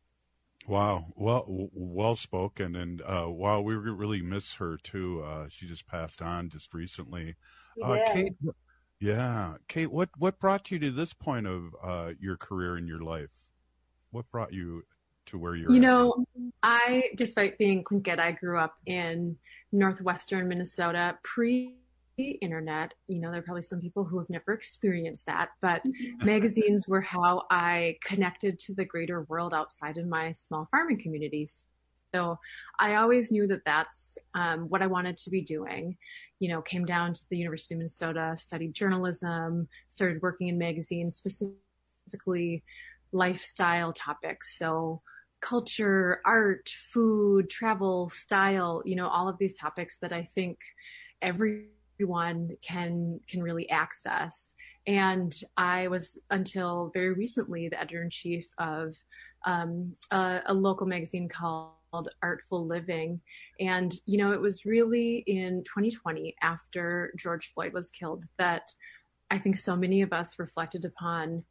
Wow. Well, well spoken. And uh, wow, we really miss her too. Uh, she just passed on just recently. Uh, Yeah. Kate, yeah. Kate, what, what brought you to this point of uh, your career in your life? What brought you to where you're You at? know, I, despite being Tlingit, I grew up in northwestern Minnesota pre-internet. You know, there are probably some people who have never experienced that, but magazines were how I connected to the greater world outside of my small farming communities. So I always knew that that's um, what I wanted to be doing. You know, came down to the University of Minnesota, studied journalism, started working in magazines, specifically lifestyle topics. So culture, art, food, travel, style, you know, all of these topics that I think everyone can can really access. And I was, until very recently, the editor-in-chief of um, a, a local magazine called Artful Living. And, you know, it was really in twenty twenty, after George Floyd was killed, that I think so many of us reflected upon,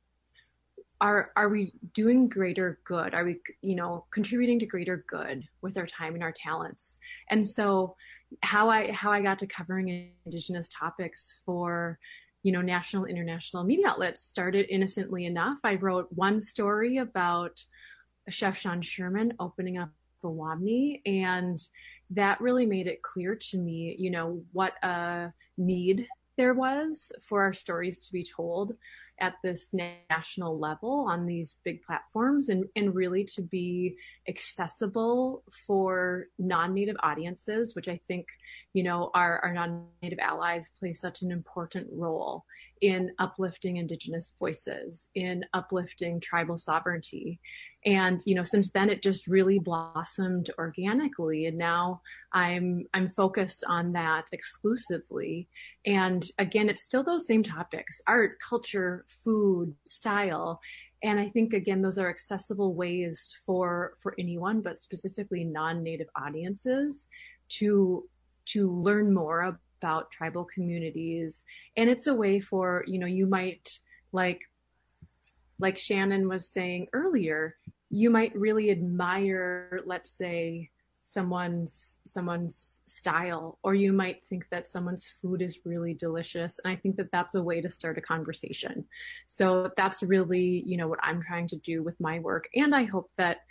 Are are we doing greater good? Are we, you know, contributing to greater good with our time and our talents? And so how I how I got to covering Indigenous topics for, you know, national, international media outlets started innocently enough. I wrote one story about Chef Sean Sherman opening up the Wamni, and that really made it clear to me, you know, what a need there was for our stories to be told at this national level on these big platforms, and, and really to be accessible for non-Native audiences, which I think, you know, our, our non-Native allies play such an important role in uplifting Indigenous voices, in uplifting tribal sovereignty. And, you know, since then it just really blossomed organically. And now I'm, I'm focused on that exclusively. And again, it's still those same topics: art, culture, food, style. And I think, again, those are accessible ways for, for anyone, but specifically non-Native audiences to, to learn more about tribal communities. And it's a way for, you know, you might, like, like Shannon was saying earlier, you might really admire, let's say, someone's someone's style, or you might think that someone's food is really delicious. And I think that that's a way to start a conversation. So that's really, you know, what I'm trying to do with my work. And I hope that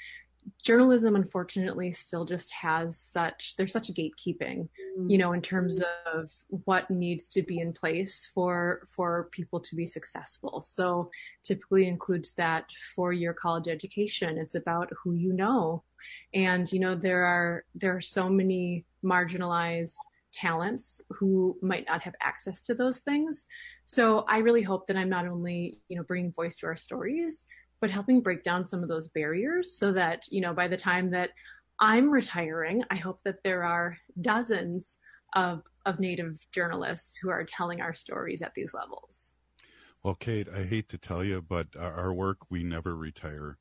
journalism, unfortunately, still just has such, there's such gatekeeping, you know, in terms of what needs to be in place for, for people to be successful. So typically includes that four-year college education. It's about who you know. And, you know, there are, there are so many marginalized talents who might not have access to those things. So I really hope that I'm not only, you know, bringing voice to our stories, but helping break down some of those barriers so that, you know, by the time that I'm retiring, I hope that there are dozens of, of Native journalists who are telling our stories at these levels. Well, Kate, I hate to tell you, but our work, we never retire.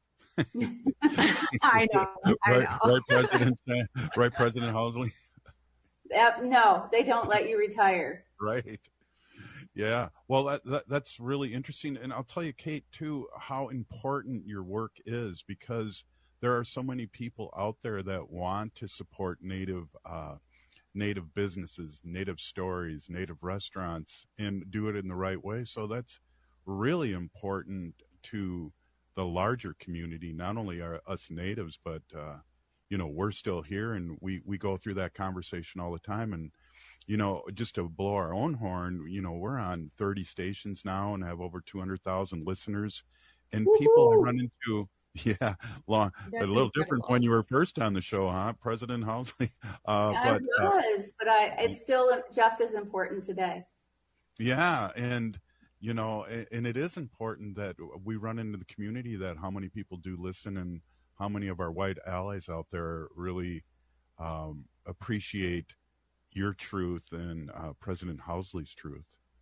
I know. I right, know. right, President, right, President Housley? Uh, no, they don't let you retire. Right. Yeah, well, that, that that's really interesting. And I'll tell you, Kate, too, how important your work is, because there are so many people out there that want to support Native uh, Native businesses, Native stories, Native restaurants, and do it in the right way. So that's really important to the larger community, not only are us Natives, but, uh, you know, we're still here, and we, we go through that conversation all the time. And you know, just to blow our own horn, you know, we're on thirty stations now and have over two hundred thousand listeners. And Woo-hoo! People I run into, yeah, long, a little incredible. Different when you were first on the show, huh, President Housley? Uh, yeah, but, it was, uh, but I, it's still just as important today. Yeah, and, you know, and, and it is important that we run into the community, that how many people do listen and how many of our white allies out there really um, appreciate your truth and uh, President Housley's truth.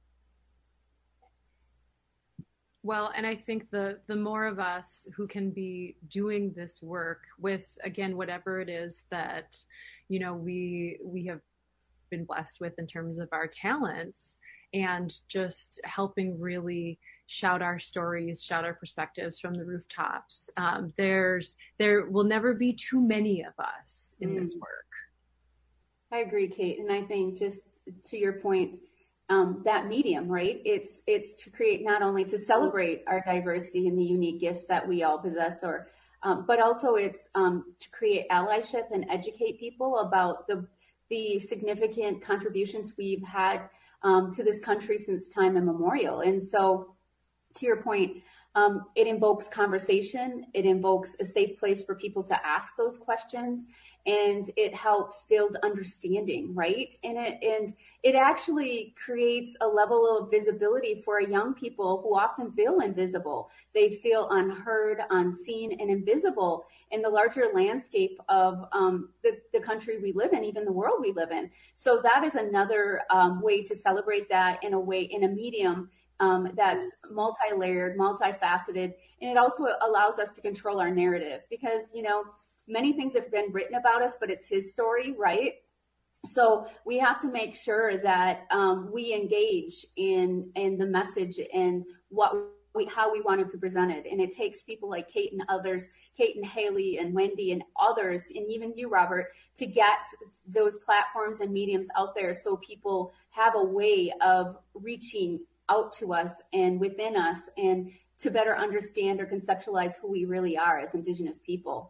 Well, and I think the the more of us who can be doing this work with, again, whatever it is that, you know, we we have been blessed with in terms of our talents, and just helping really shout our stories, shout our perspectives from the rooftops. Um, there's there will never be too many of us in mm. this work. I agree, Kate. And I think, just to your point, um, that medium, right? It's it's to create, not only to celebrate our diversity and the unique gifts that we all possess, or um, but also it's um, to create allyship and educate people about the the significant contributions we've had um, to this country since time immemorial. And so, to your point, Um, it invokes conversation. It invokes a safe place for people to ask those questions, and it helps build understanding, right? And it and it actually creates a level of visibility for young people who often feel invisible. They feel unheard, unseen, and invisible in the larger landscape of um, the, the country we live in, even the world we live in. So that is another um, way to celebrate that in a way, in a medium Um, that's multi-layered, multifaceted, and it also allows us to control our narrative, because, you know, many things have been written about us, but it's his story, right? So we have to make sure that um, we engage in in the message and what we, how we want to be presented. And it takes people like Kate and others, Kate and Haley and Wendy and others, and even you, Robert, to get those platforms and mediums out there so people have a way of reaching out to us and within us, and to better understand or conceptualize who we really are as Indigenous people.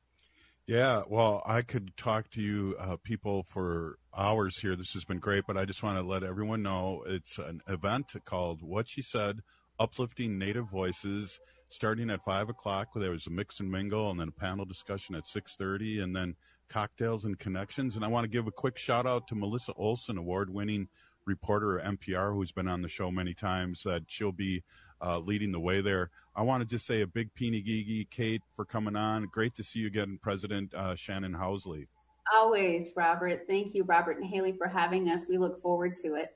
Yeah, well, I could talk to you uh, people for hours here. This has been great, but I just want to let everyone know it's an event called What She Said, Uplifting Native Voices, starting at five o'clock. There was a mix and mingle, and then a panel discussion at six thirty, and then cocktails and connections. And I want to give a quick shout out to Melissa Olson, award-winning reporter at N P R, who's been on the show many times, that she'll be uh, leading the way there. I want to just say a big peeny gigi, Kate, for coming on. Great to see you again, President uh, Shannon Housley. Always, Robert. Thank you, Robert and Haley, for having us. We look forward to it.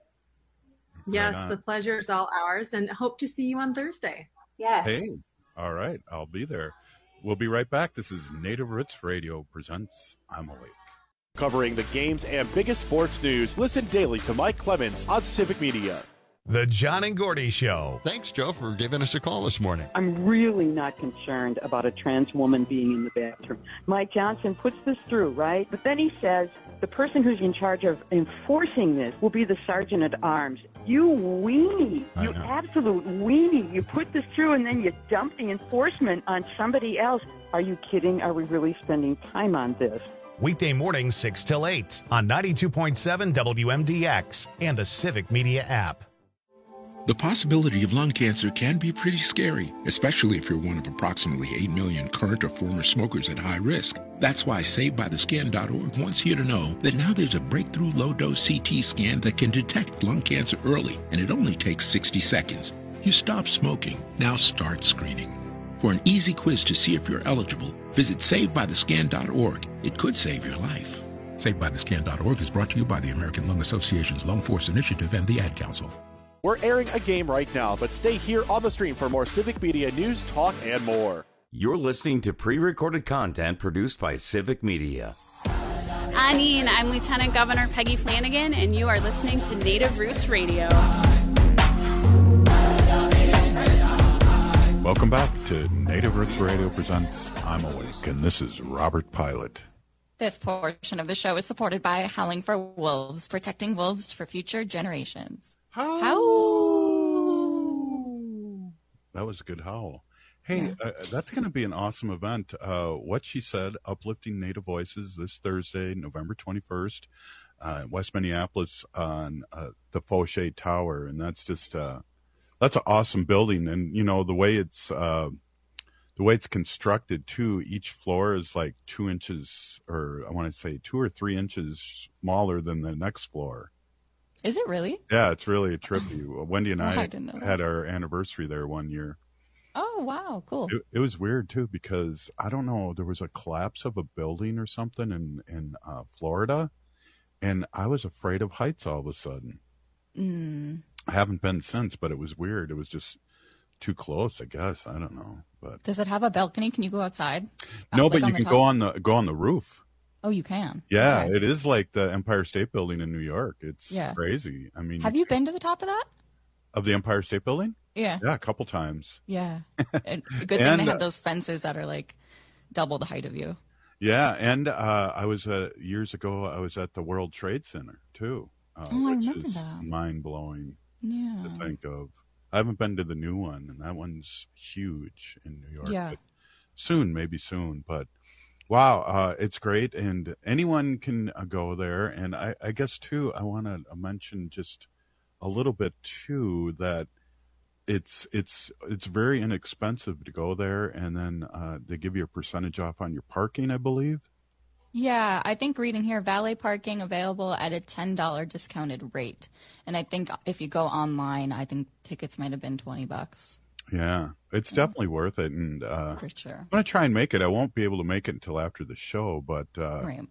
Yes, right the pleasure is all ours, and hope to see you on Thursday. Yes. Hey, all right, I'll be there. We'll be right back. This is Native Roots Radio presents I'm Awake. Covering the games and biggest sports news, listen daily to Mike Clemens on Civic Media. The John and Gordy Show. Thanks, Joe, for giving us a call this morning. I'm really not concerned about a trans woman being in the bathroom. Mike Johnson puts this through, right? But then he says the person who's in charge of enforcing this will be the sergeant at arms. You weenie. You absolute weenie. You put this through and then you dump the enforcement on somebody else. Are you kidding? Are we really spending time on this? Weekday mornings, six till eight on ninety-two point seven W M D X and the Civic Media app. The possibility of lung cancer can be pretty scary, especially if you're one of approximately eight million current or former smokers at high risk. That's why Saved By The Scan dot org wants you to know that now there's a breakthrough low-dose C T scan that can detect lung cancer early, and it only takes sixty seconds. You stop smoking, now start screening. For an easy quiz to see if you're eligible, visit Saved By The Scan dot org. It could save your life. Saved By The Scan dot org is brought to you by the American Lung Association's Lung Force Initiative and the Ad Council. We're airing a game right now, but stay here on the stream for more Civic Media news, talk, and more. You're listening to pre-recorded content produced by Civic Media. Anine, I'm Lieutenant Governor Peggy Flanagan, and you are listening to Native Roots Radio. Welcome back to Native Roots Radio presents I'm Awake, and this is Robert Pilot. This portion of the show is supported by Howling for Wolves, protecting wolves for future generations. Howl. Howl. That was a good howl. Hey, yeah. uh, that's going to be an awesome event. Uh, What She Said, Uplifting Native Voices, this Thursday, November twenty-first, uh, West Minneapolis on uh, the Fauché Tower. And that's just, uh, that's an awesome building. And, you know, the way it's, uh, the way it's constructed too, each floor is like two inches, or I want to say two or three inches smaller than the next floor. Is it really? Yeah, it's really a trippy. Wendy and Oh, I, I didn't know had that. our anniversary there one year. Oh, wow. Cool. It, it was weird too, because I don't know, there was a collapse of a building or something in in uh, Florida, and I was afraid of heights all of a sudden. Mm. I haven't been since, but it was weird. It was just too close, I guess. I don't know, but Does it have a balcony? Can you go outside? no, Uh, like but on you the can top? go on the go on the roof. Oh, you can. Yeah, Okay. it is like the Empire State Building in New York. It's Yeah. crazy. I mean, Have you been to the top of that? of the Empire State Building? Yeah. Yeah, a couple times. Yeah. And good thing And, they uh, have those fences that are like double the height of you. Yeah, and uh, I was uh, years ago. I was at the World Trade Center too, uh, Oh, I which remember is that. mind blowing Yeah. to think of. I haven't been to the new one, and that one's huge in New York. Yeah. But soon, maybe soon. But wow, uh, it's great, and anyone can uh, go there. And I, I guess too, I want to mention just a little bit too that it's it's it's very inexpensive to go there, and then uh, they give you a percentage off on your parking, I believe. Yeah, I think reading here, valet parking available at a ten dollars discounted rate. And I think if you go online, I think tickets might have been twenty bucks. Yeah, it's definitely worth it, and uh, For sure. I'm gonna try and make it. I won't be able to make it until after the show, but uh, Right.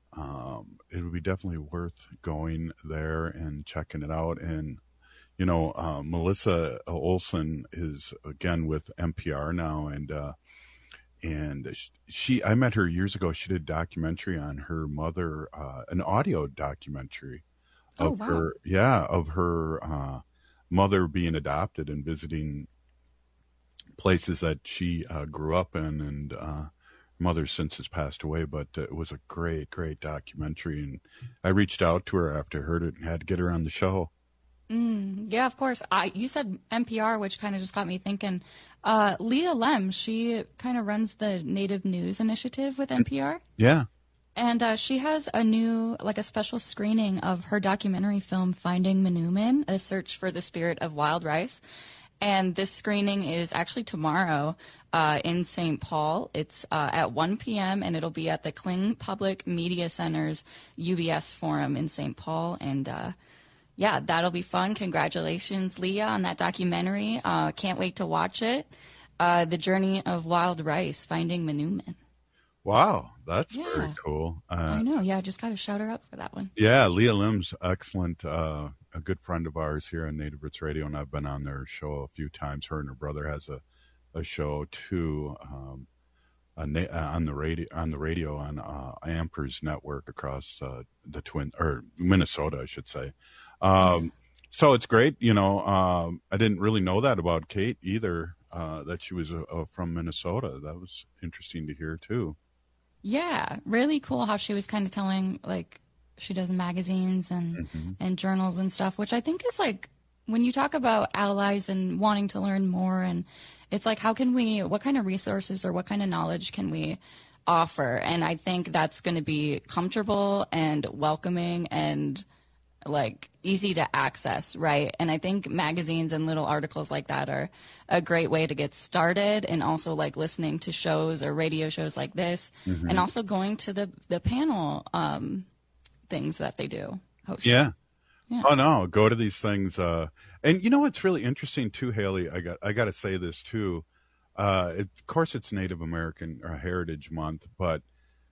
um, it would be definitely worth going there and checking it out. And you know, uh, Melissa Olson is again with N P R now, and uh, and she, I met her years ago. She did a documentary on her mother, uh, an audio documentary Oh, of wow. her, yeah, of her uh, mother being adopted and visiting places that she uh, grew up in, and uh, her mother since has passed away, but uh, it was a great, great documentary, and I reached out to her after I heard it and had to get her on the show. Mm, yeah, of course. I, you said N P R, which kind of just got me thinking. Uh, Leah Lem, she kind of runs the Native News Initiative with N P R. Yeah. And uh, she has a new, like a special screening of her documentary film, Finding Manoomin, A Search for the Spirit of Wild Rice. And this screening is actually tomorrow uh, in Saint Paul. It's uh, at one p.m. and it'll be at the Kling Public Media Center's U B S Forum in Saint Paul. And uh, yeah, that'll be fun. Congratulations, Leah, on that documentary. Uh, can't wait to watch it. Uh, the Journey of Wild Rice, Finding Manoomin. Wow, that's Yeah. very cool. Uh, I know. Yeah, just got to shout her out for that one. Yeah, Leah Lim's excellent, uh, a good friend of ours here on Native Roots Radio, and I've been on their show a few times. Her and her brother has a, a show too, um, a na- uh, on the radio on the radio on uh, Ampers Network across uh, the Twin or Minnesota, I should say. Um, so it's great, you know. Um, I didn't really know that about Kate either, uh, that she was uh, uh, from Minnesota. That was interesting to hear too. Yeah, really cool how she was kind of telling, like, she does magazines and, and journals and stuff, which I think is like, when you talk about allies and wanting to learn more and, it's like, how can we, what kind of resources or what kind of knowledge can we offer? And I think that's going to be comfortable and welcoming and like easy to access, right? And I think magazines and little articles like that are a great way to get started, and also like listening to shows or radio shows like this, mm-hmm. and also going to the, the panel um, things that they do. Hosting. Yeah. yeah. Oh no, go to these things. Uh, and you know what's really interesting too, Haley? I got I got to say this too. Uh, it, of course, it's Native American or Heritage Month, but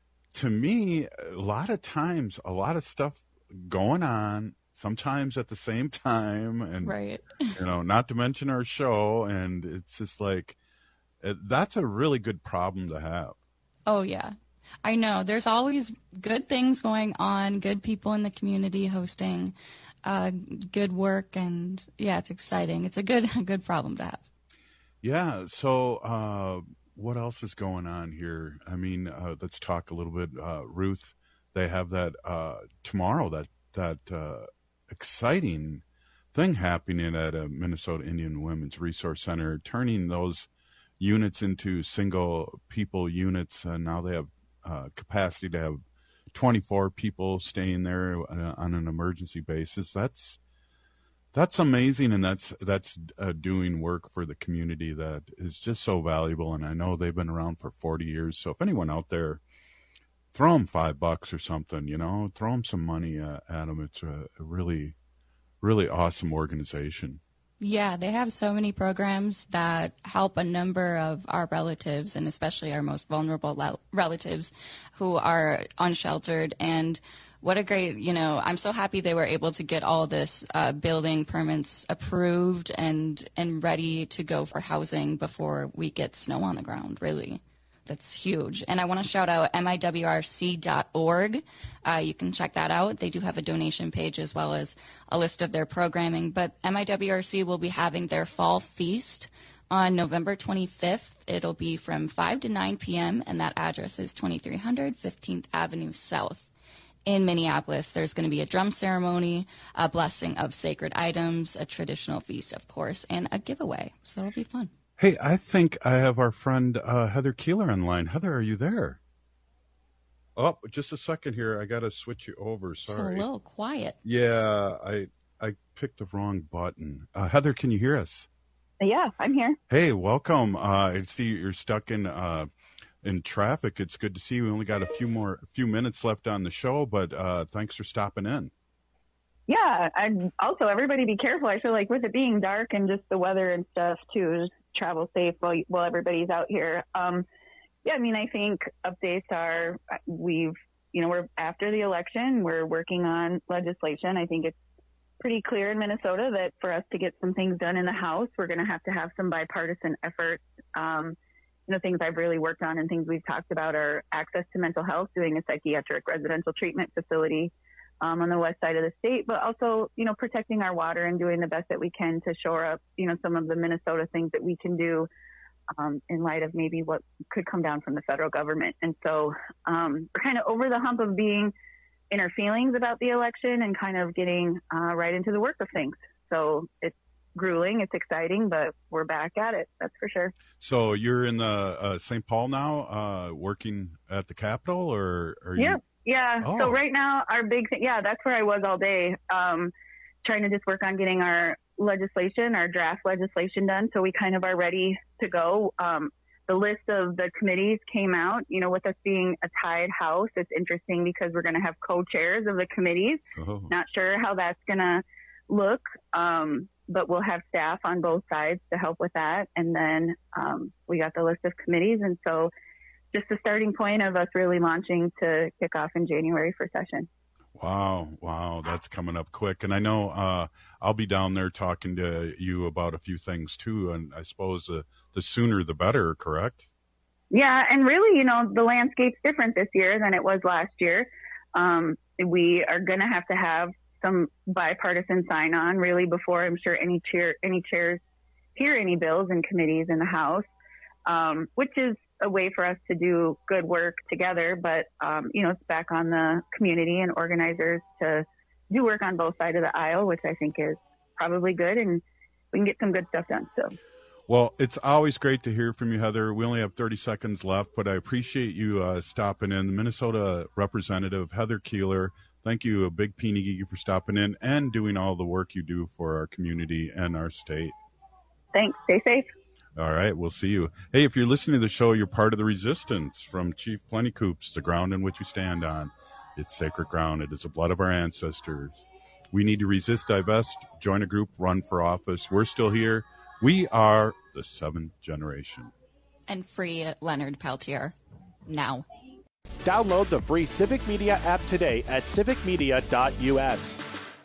to me, a lot of times, a lot of stuff going on sometimes at the same time, and right. you know, not to mention our show, and it's just like it, that's a really good problem to have. Oh yeah, I know. There's always good things going on, good people in the community hosting, uh, good work, and yeah, it's exciting. It's a good a good problem to have. Yeah. So, uh, what else is going on here? I mean, uh, let's talk a little bit. Uh, Ruth, they have that uh, tomorrow, that that uh, exciting thing happening at a Minnesota Indian Women's Resource Center, turning those units into single people units. And now they have uh, capacity to have twenty-four people staying there uh, on an emergency basis. That's That's amazing, and that's that's uh, doing work for the community that is just so valuable. And I know they've been around for forty years. So if anyone out there, throw them five bucks or something, you know, throw them some money uh, at them. It's a, a really, really awesome organization. Yeah, they have so many programs that help a number of our relatives, and especially our most vulnerable le- relatives who are unsheltered. And what a great, you know, I'm so happy they were able to get all this uh, building permits approved and, and ready to go for housing before we get snow on the ground, really. That's huge. And I want to shout out M I W R C dot org. Uh, you can check that out. They do have a donation page as well as a list of their programming. But M I W R C will be having their fall feast on November twenty-fifth. It'll be from five to nine p.m., and that address is twenty-three hundred fifteenth Avenue South. In Minneapolis, there's going to be a drum ceremony, a blessing of sacred items, a traditional feast, of course, and a giveaway. So it'll be fun. Hey, I think I have our friend uh, Heather Keeler online. Heather, are you there? Oh, just a second here. I got to switch you over. Sorry. It's a little quiet. Yeah, I I picked the wrong button. Uh, Heather, can you hear us? Yeah, I'm here. Hey, welcome. Uh, I see you're stuck in uh, in traffic. It's good to see you. We only got a few more, a few minutes left on the show, but uh, thanks for stopping in. Yeah, and also everybody be careful. I feel like with it being dark and just the weather and stuff too, just travel safe while while everybody's out here. Um, yeah, I mean, I think updates are we've, you know, we're after the election, we're working on legislation. I think it's pretty clear in Minnesota that for us to get some things done in the House, we're going to have to have some bipartisan efforts. Um, you know, things I've really worked on and things we've talked about are access to mental health, doing a psychiatric residential treatment facility um, on the west side of the state, but also, you know, protecting our water and doing the best that we can to shore up, you know, some of the Minnesota things that we can do um, in light of maybe what could come down from the federal government. And so um, we're kind of over the hump of being in our feelings about the election and kind of getting uh, right into the work of things. So it's grueling, it's exciting, but we're back at it. That's for sure. So you're in the uh, Saint Paul now, uh, working at the Capitol, or are you? Yeah, yeah. Oh. So right now, our big thing, yeah, that's where I was all day, um, trying to just work on getting our legislation, our draft legislation done. So we kind of are ready to go. Um, the list of the committees came out, you know, with us being a tied house. It's interesting because we're going to have co-chairs of the committees. Oh. Not sure how that's going to look. Um, but we'll have staff on both sides to help with that. And then um, we got the list of committees. And so just the starting point of us really launching to kick off in January for session. Wow. Wow. That's coming up quick. And I know uh, I'll be down there talking to you about a few things too. And I suppose the, the sooner the better, correct? Yeah. And really, you know, the landscape's different this year than it was last year. Um, we are going to have to have some bipartisan sign on really before I'm sure any chair, any chairs hear any bills in committees in the House, um, which is a way for us to do good work together. But, um, you know, it's back on the community and organizers to do work on both sides of the aisle, which I think is probably good. And we can get some good stuff done. So. Well, it's always great to hear from you, Heather. We only have thirty seconds left, but I appreciate you uh, stopping in. The Minnesota representative, Heather Keeler, thank you, a big Peenigee, for stopping in and doing all the work you do for our community and our state. Thanks. Stay safe. All right, we'll see you. Hey, if you're listening to the show, you're part of the resistance from Chief Plentycoops, the ground in which we stand on. It's sacred ground. It is the blood of our ancestors. We need to resist, divest, join a group, run for office. We're still here. We are the seventh generation. And free Leonard Peltier now. Download the free Civic Media app today at civic media dot u s.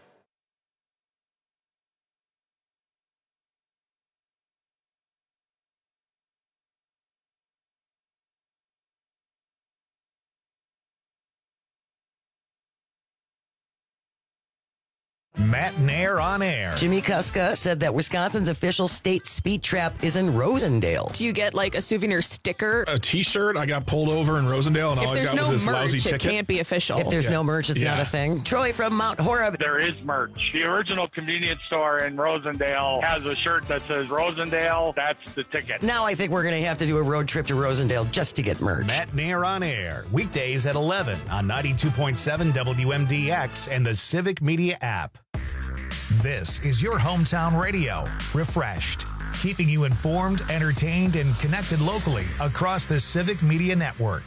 Matt Nair on air. Jimmy Kuska said that Wisconsin's official state speed trap is in Rosendale. Do you get like a souvenir sticker? A t-shirt? I got pulled over in Rosendale and if all I got no was this merch, lousy it ticket. It can't be official. If there's yeah. no merch, it's yeah. not a thing. Troy from Mount Horeb. There is merch. The original convenience store in Rosendale has a shirt that says Rosendale. That's the ticket. Now I think we're going to have to do a road trip to Rosendale just to get merch. Matt Nair on air. Weekdays at eleven on ninety-two point seven W M D X and the Civic Media app. This is your hometown radio, refreshed, keeping you informed, entertained, and connected locally across the Civic Media Network.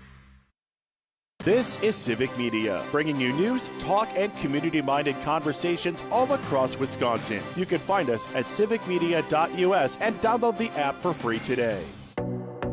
This is Civic Media, bringing you news, talk, and community-minded conversations all across Wisconsin. You can find us at civic media dot u s and download the app for free today.